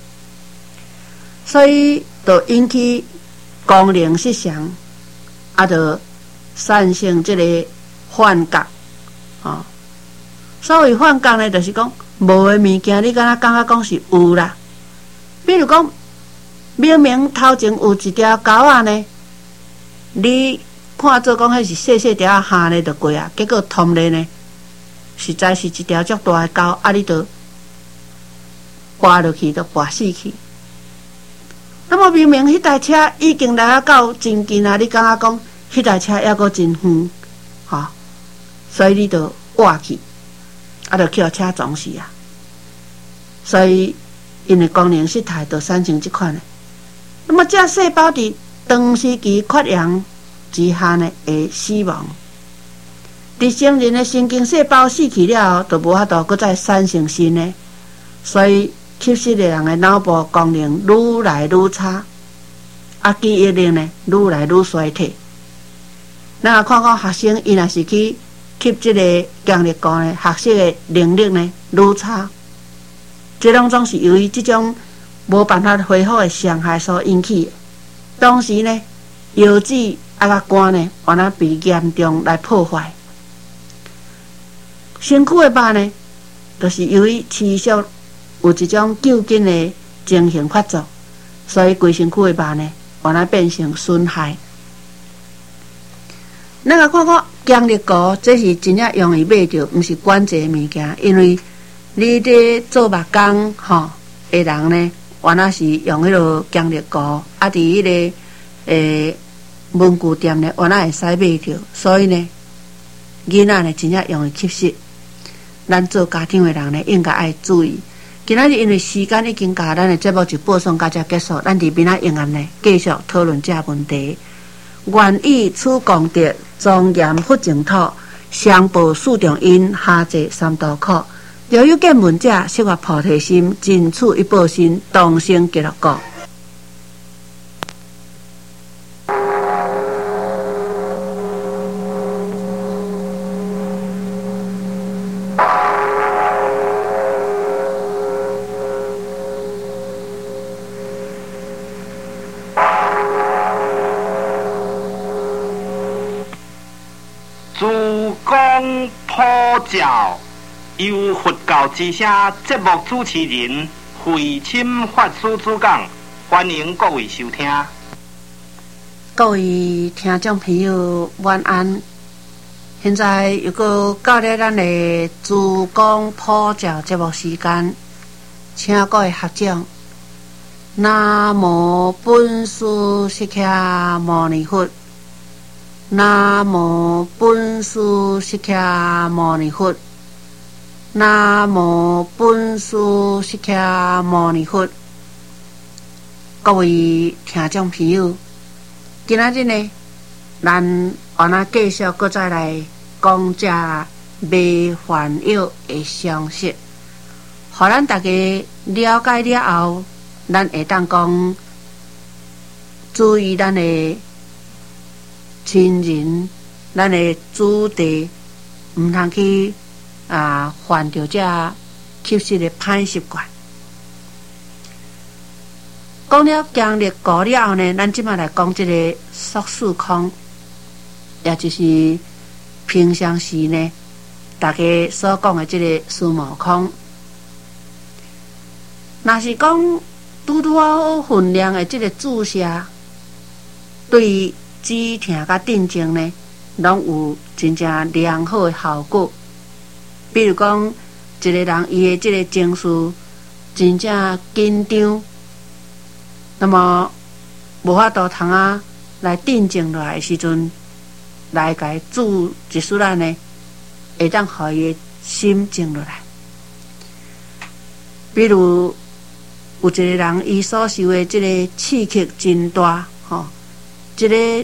所以就引起功能失常，啊，就产生这个幻觉，哦。所谓幻觉呢，就是讲无的物件，你敢若感觉讲是有啦，比如讲。明明头前有一条狗仔呢， 你看做讲迄是细细条虾呢，就过啊，结果通咧呢，实在是一条足大的沟，啊，你就滑落去，就滑死去。那么明明迄台车已经来啊到真近啊，你感觉讲迄台车还阁真远，吼，所以你就滑去，啊，就去互车撞死啊。所以因的功能失态就产生即款的。那么这细胞伫长时期缺氧之下呢，会死亡。伫成人的神经细胞死去了后，就无法度搁再产生新的，所以吸食的人的脑部功能愈来愈差，啊，记忆力呢愈来愈衰退。咱看看学生，伊若是去吸这个强力胶呢，学习的能力呢愈差。这拢总是由于这种无办法恢复的伤害所引起的。同时呢，腰子啊甲肝呢，完了被严重来破坏。身躯的肉呢，就是由于持续有一种旧筋的情形发作，所以规身躯的肉呢，完了变成损害。咱来看看强力胶，这是真正容易买到，毋是管这物件，因为你伫做目工吼的人呢，原来是用迄个强力胶，啊，伫迄个文具店呢，原来会使买着，所以呢，囡仔呢真正容易吸食。咱做家庭的人呢，应该爱注意。今仔日因为时间已经到，咱的节目就播送到这结束。咱伫明仔永安呢，继续讨论这问题。原以此功德，庄严佛净土，上报四重因，下济三途苦。若有见闻者，悉发菩提心，尽此一报身，同生极乐国。 诸公普照，由佛教之声节目主持人慧钦法师主讲，欢迎各位收听。 各位听众朋友，晚安。现在又搁到了咱的诸公普照节目时间，请各位合掌。南无本师释迦牟尼佛。南无本师释迦牟尼佛。南无本师释迦牟尼佛。各位听众朋友，今仔日呢，咱原来继续搁再来讲这迷烦恼的常识，互咱大家了解了后，咱会当讲注意咱的亲人，咱的子弟，毋通去犯着这吸食的歹习惯。讲了强力胶了后呢，咱即摆来讲这个速速空，也就是平常时呢，大家所讲的这个孙悟空。若是讲拄好分量的这个注射，对止痛甲镇静呢，拢有真正良好的效果。比如讲，一个人伊的这个情绪真正紧张，那么无法度通来镇静落来的时阵，来甲伊注一丝仔呢，会当互伊的心静落来。比如有一个人伊所受的这个刺激真大，这个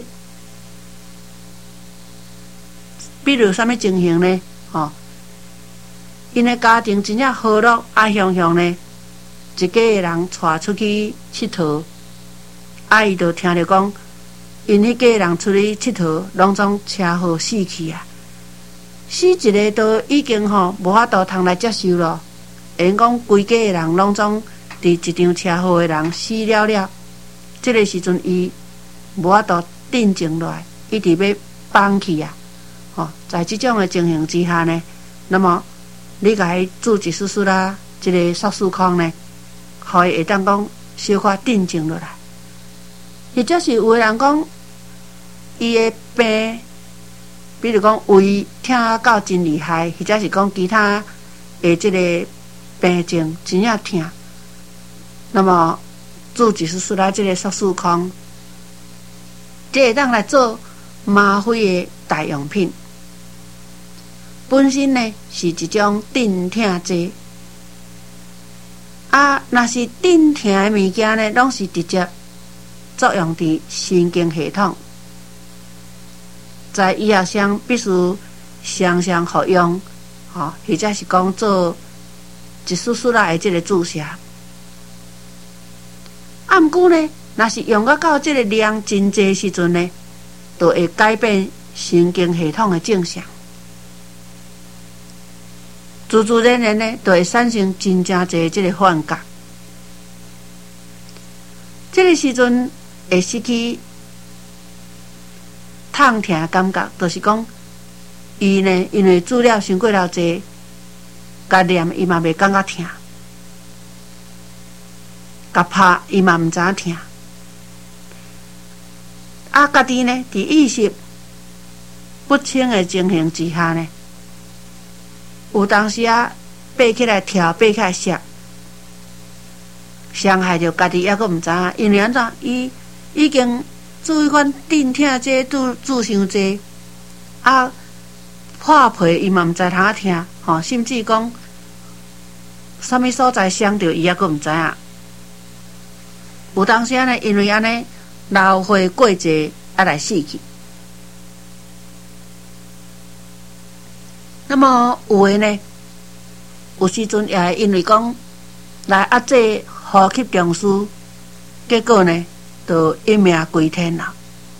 比如什么情形呢？因的家庭真正和乐，雄雄呢，一家的人带出去佚佗，伊就听着讲，因迄家人出去佚佗，拢总车祸死去啊！死一个都已经无法度通来接受咯。因讲规家的人拢总伫一场车祸的人死了了，这个时阵伊无法度镇静落来，一直要放弃啊！在这种的情形之下呢，那么你甲伊注一丝丝啦，这个速速空呢，互伊会当讲小可镇静落来。或者是有的人讲， 伊的病，比如讲胃痛到真厉害，或者是讲其他的即个病症真正痛，那么注一术出来即个速速康，这会当来做吗啡的大用品。本身呢是一种镇痛剂，若是镇痛的物件呢，拢是直接作用伫神经系统，在医学上必须常常服用，或者是讲做一束束的这个注射。毋过呢，若是用到这个量真济时阵呢，就会改变神经系统的正常。自自然然呢，就会产生真正侪这个幻觉。这个时阵会失去痛痛的感觉，就是讲，伊呢因为治疗伤过了济，甲念伊嘛袂感觉痛，甲拍伊嘛毋知影痛，家己呢伫意识不清的情形之下呢。有当时爬起来跳，爬起来摔，伤害着家己，还阁毋知影，因为安怎？伊已经注意款镇痛剂注伤济，破皮伊嘛毋知通听，甚至讲啥物所在伤着伊，还阁毋知影。有当时呢，因为安尼老岁过节来死去。那么有诶呢，有时阵也会因为讲来压制呼吸中枢，结果呢，就一命归天了。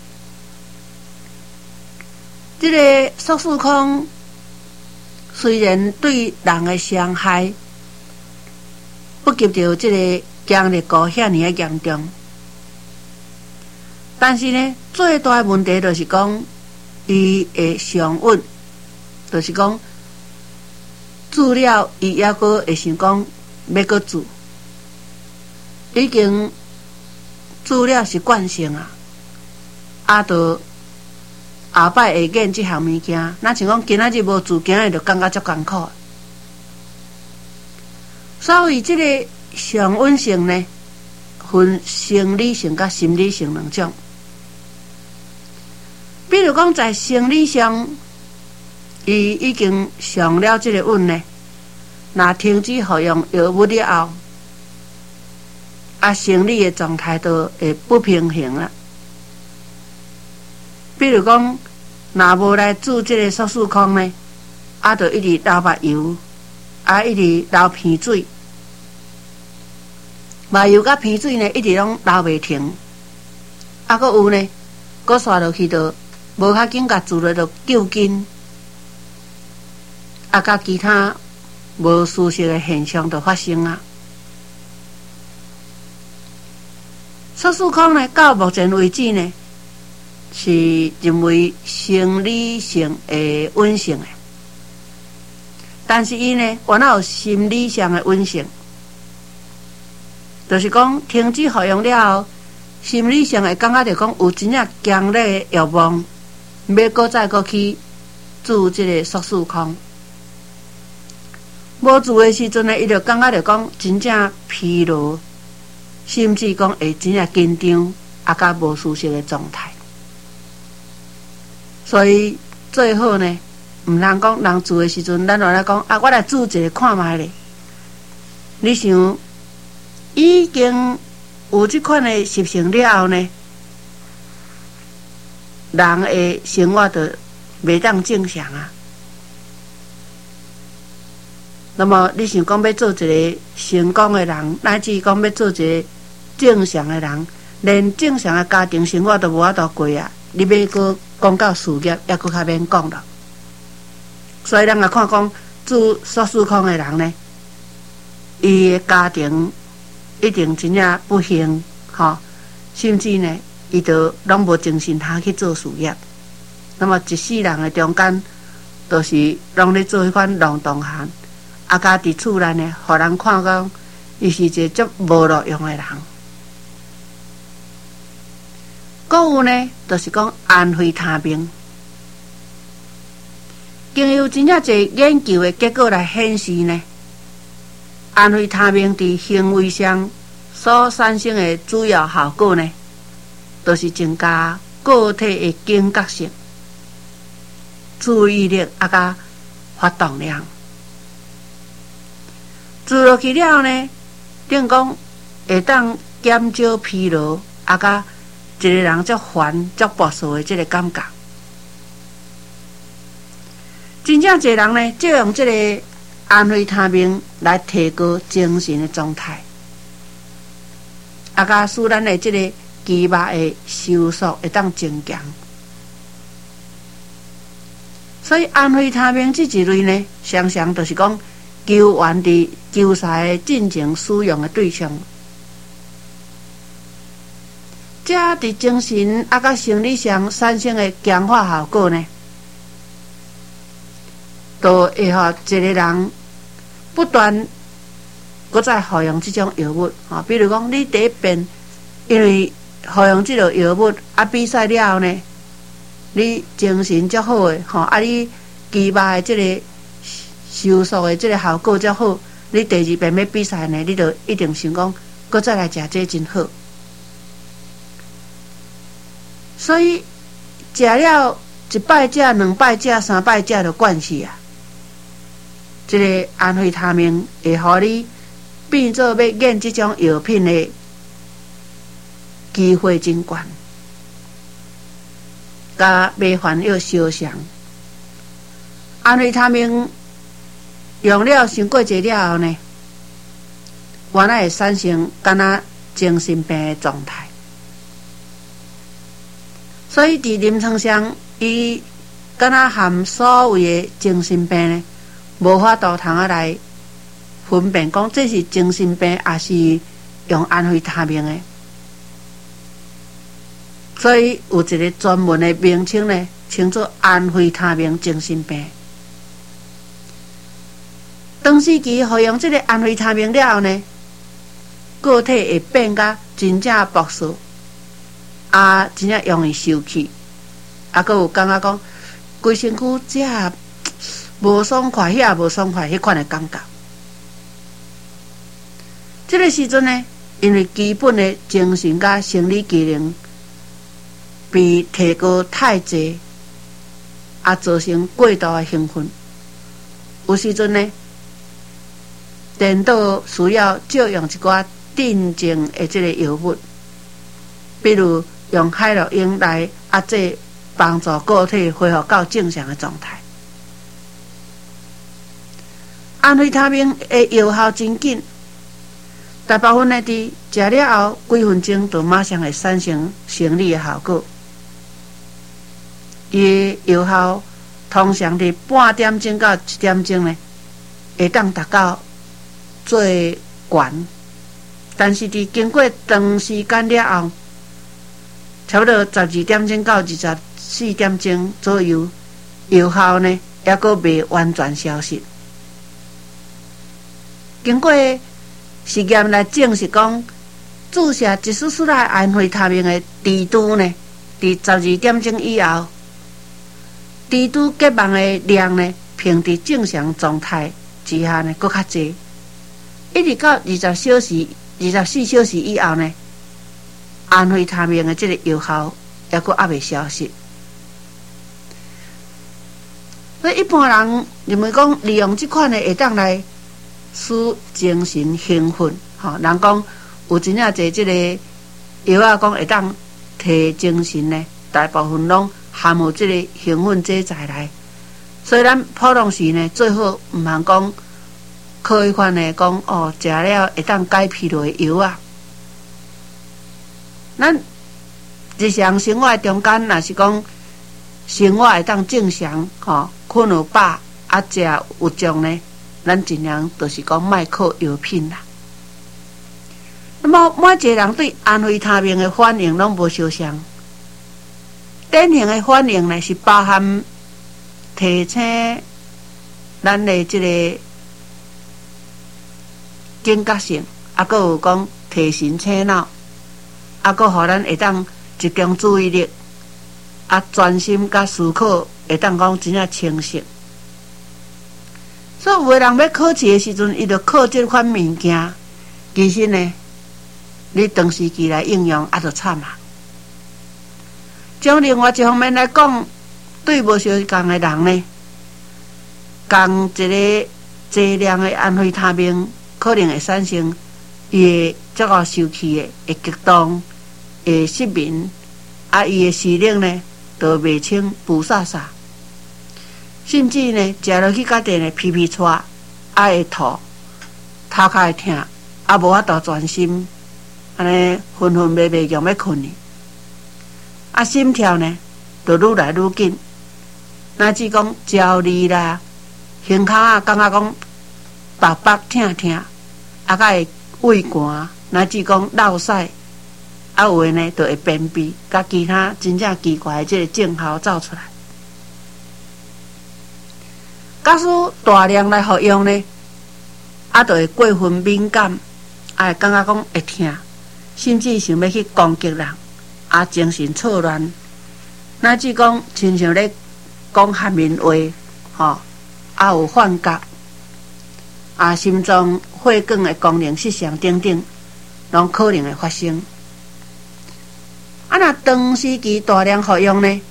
这个速速康虽然对人的伤害不及着这个强烈高遐尼的严重，但是呢，最大的问题就是讲，伊会上稳。就是讲，治疗伊还阁会想讲要阁治，已经治疗是惯性就后摆会瘾即项物件。那像讲今仔日无治，今日就感觉足艰苦。所以即个上稳性呢，分生理性甲心理性两种。比如讲在生理上，伊已经上了这个稳呢，若停止服用药物了后，生理的状态都会不平衡了。比如讲，若无来治这个速速康呢，就一直流目油，一直流鼻水，目油甲鼻水呢一直拢流袂停，阁有呢，阁刷落去就无较紧，甲治了就救筋。甲其他无舒适的现象就发生速速康呢，到目前为止呢，是认为生理性的稳性的，但是伊呢，原来有心理上的稳性，就是讲停止服用了后，心理上会感觉着讲有真正强烈的欲望，要再去治这个速速康。无做的时阵呢，伊就感觉着讲真正疲劳，甚至讲会真正紧张，甲无舒适的状态。所以最好呢，毋通讲人做的时阵，咱就来讲我来做一个看卖咧。你想，已经有这款的习性了后呢，人的生活就袂当正常那么你想讲要做一个成功的人，乃至讲要做一个正常的人，连正常的家庭生活都无法度过你要搁讲到事业，也搁较免讲了。所以咱也看讲做速速康的人呢，伊的家庭一定真正不幸甚至呢，伊就拢无精神通去做事业。那么一世人的中间，都是拢咧做迄款劳动汉。家伫厝内呢，互人看讲，伊是一个足无路用的人。 搁有呢，就是讲安徽他命。经由真正侪研究的结果来显示呢，安非他命伫行为上所产生的主要效果呢，就是增加个体的警觉性、注意力甲活动量。做落去了呢，等于讲会当减少疲劳，甲一个人足烦、足不爽的这个感觉。真正侪人呢，就用这个安非他命来提高精神的状态，甲使咱的这个肌肉的收缩会当增强。所以安非他命这一类呢，常常就是讲球员伫球赛进前使用的对象。这伫精神甲生理上产生的强化效果呢，都会互一个人不断搁再服用这种药物啊。比如讲，你第一遍因为服用这个药物比赛了后呢，你精神较好诶你肌肉的这个收缩的这个效果较好，你第二遍要比赛呢，你就一定想讲搁再来食这真好。所以食了一摆食、两摆食、三摆食就惯势啊。这个安非他命会互你变做要验这种药品的机会真悬，甲麻烦又相像。安非他命用了伤过济了后呢，原来会产生敢若精神病的状态。所以伫临床上，伊敢若含所谓的精神病呢，无法度通来分辨讲这是精神病，还是用安非他命的。所以有一个专门的名称呢，称作安非他命精神病。长时期服用这个安非他命了后呢，个体会变甲真正不爽，真正容易受气，阁有感觉讲规身躯这无爽快，无爽快，迄款的感觉。这个时阵呢，因为基本的精神甲生理机能被提高太济，造成过度的兴奋。有时阵呢，颠倒需要借用一寡镇静的这个药物，比如用海洛因来这帮助个体恢复到正常的状态。安非他命的药效真紧，大部分呢伫食了后几分钟就马上会产生生理的效果。伊的药效通常伫半点钟到1点钟呢，会当达到最悬。但是伫经过长时间了后，差不多12点钟到24点钟左右，药效呢还阁未完全消失。经过实验来证实讲，注射一丝丝来安非他命的治愈呢，伫12点钟以后，治愈结网的量呢，平伫正常状态之下呢，佫较济。一直到24小时以后呢，安非他命的这个药效还佫未消失。所以一般人认为讲，利用这款的会当来使精神兴奋，人讲有真正侪这个药讲会当提精神呢，大部分拢含有这个兴奋剂在内。所以咱普通时呢，最好毋通讲可款的讲食了会当解疲劳的药啊。咱日常生活中间，若是讲生活会当正常，困有饱，食有种呢，咱尽量就是讲莫靠药品啦。那么每一个人对安非他命的反应拢无相像，典型的反应呢是包含提醒咱的这个警觉性，佫有讲提神醒脑，佫互咱会当集中注意力，专心甲思考，会当讲真正清晰。所以有个人要考试的时阵，伊就考这款物件，其实呢，你长时期来应用，就惨啊。从另外一方面来讲，对无相共的人呢，共一个剂量的安非他命，可能会产生伊的足够受气的，会激动，会失眠，伊的视力呢，就袂清浮洒洒，甚至呢，食落去甲电呢皮皮喘，会吐，头壳会痛，无法度专心，安尼昏昏迷迷强要困去。心跳呢，就愈来愈紧。乃至讲焦虑啦，胸口感觉讲白白疼疼，甲会胃寒，乃至讲落屎，有的呢就会便秘，甲其他真正奇怪的这个症候走出来。假使大量来服用呢，就会过分敏感，会感觉讲会疼，甚至想要去攻击人。精神错乱，乃至讲亲像咧讲汉民话，有幻觉，心脏血管的功能失常等等，拢可能会发生。若长时期大量服用呢，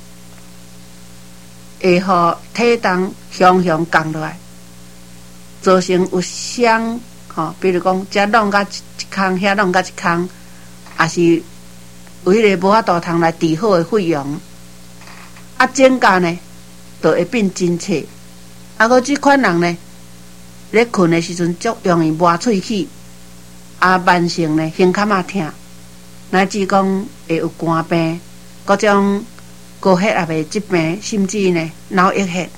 会互体重向降落来，造成有伤，比如讲遮弄甲一空，遐弄甲一空，也是。有迄个无法度通来治好的费用，增加呢，就会变真切。搁即款人呢，咧困的时阵，足容易磨喙齿，慢性呢胸坎疼，乃至讲会有肝病，各种高血压的疾病，甚至呢脑溢血。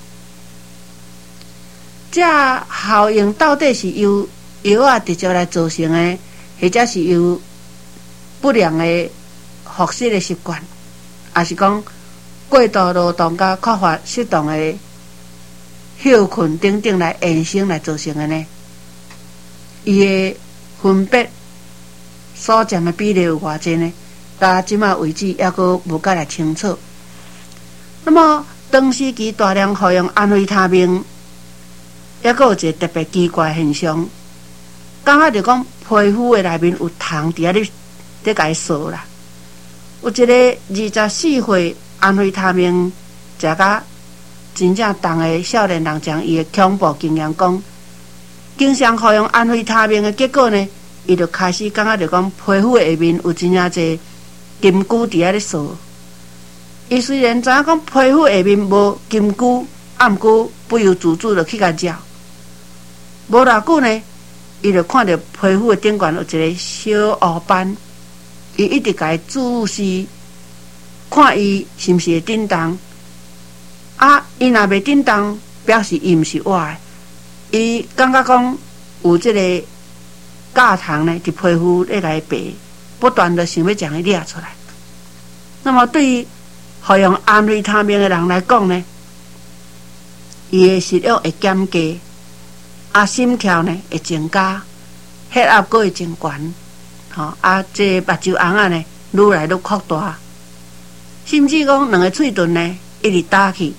这效应到底是由药直接来造成的，或者是由不良的服食的习惯，也是讲过度劳动甲缺乏适当的休困等等来衍生来造成的呢？伊的分别所占的比例有偌济呢？到即马为止，还阁无解来清楚。那么长时期大量服用安非他命，还阁有一个特别奇怪现象，感觉就讲皮肤的内面有虫伫咧甲伊扫啦。有一个24岁安非他命食甲真正重的少年人，将伊的恐怖经验讲，经常服用安非他命的结果呢，伊就开始感觉着讲皮肤的下面有真正侪金菇伫咧扫。伊虽然知影讲皮肤下面无金菇，毋过不由自主就去甲照。无偌久呢，伊就看到皮肤的顶悬有一个小乌斑。伊一直甲伊注视，看伊是毋是会震动。伊若袂震动，表示伊毋是活的。伊感觉讲有即个甲虫呢，伫皮肤咧甲伊爬，不断的想要将伊掠出来。那么对于服用安非他命的人来讲呢，伊的食欲会减低，心跳呢会增加，血压阁会增悬。这目睭红呢，愈来愈扩大，甚至讲两个喙唇呢一直打起，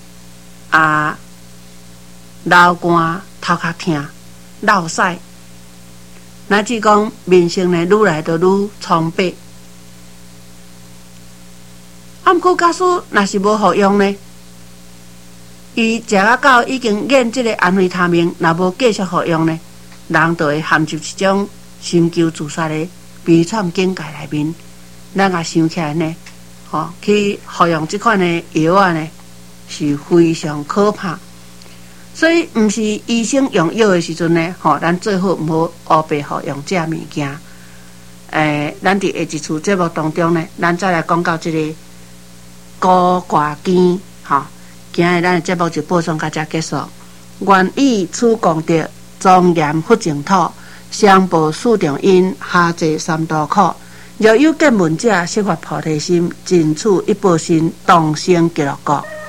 流汗、头壳疼、落屎，乃至讲面色呢愈来愈苍白。毋过假使若是无服用呢，伊食到已经厌这个安非他命，若无继续服用呢，人就会陷入一种寻求自杀的悲惨境界内面。咱也想起来呢，去服用这款的药呢，是非常可怕。所以，毋是医生用药的时阵呢，咱最好毋好黑白服用这物件。咱伫下一次节目当中呢，咱再来讲到这个高挂肩。今日咱的节目就播送到这结束。愿以此功德，庄严佛净土。上报四重因，下济三途苦。若有见闻者，悉发菩提心，尽此一报身，当生极乐国。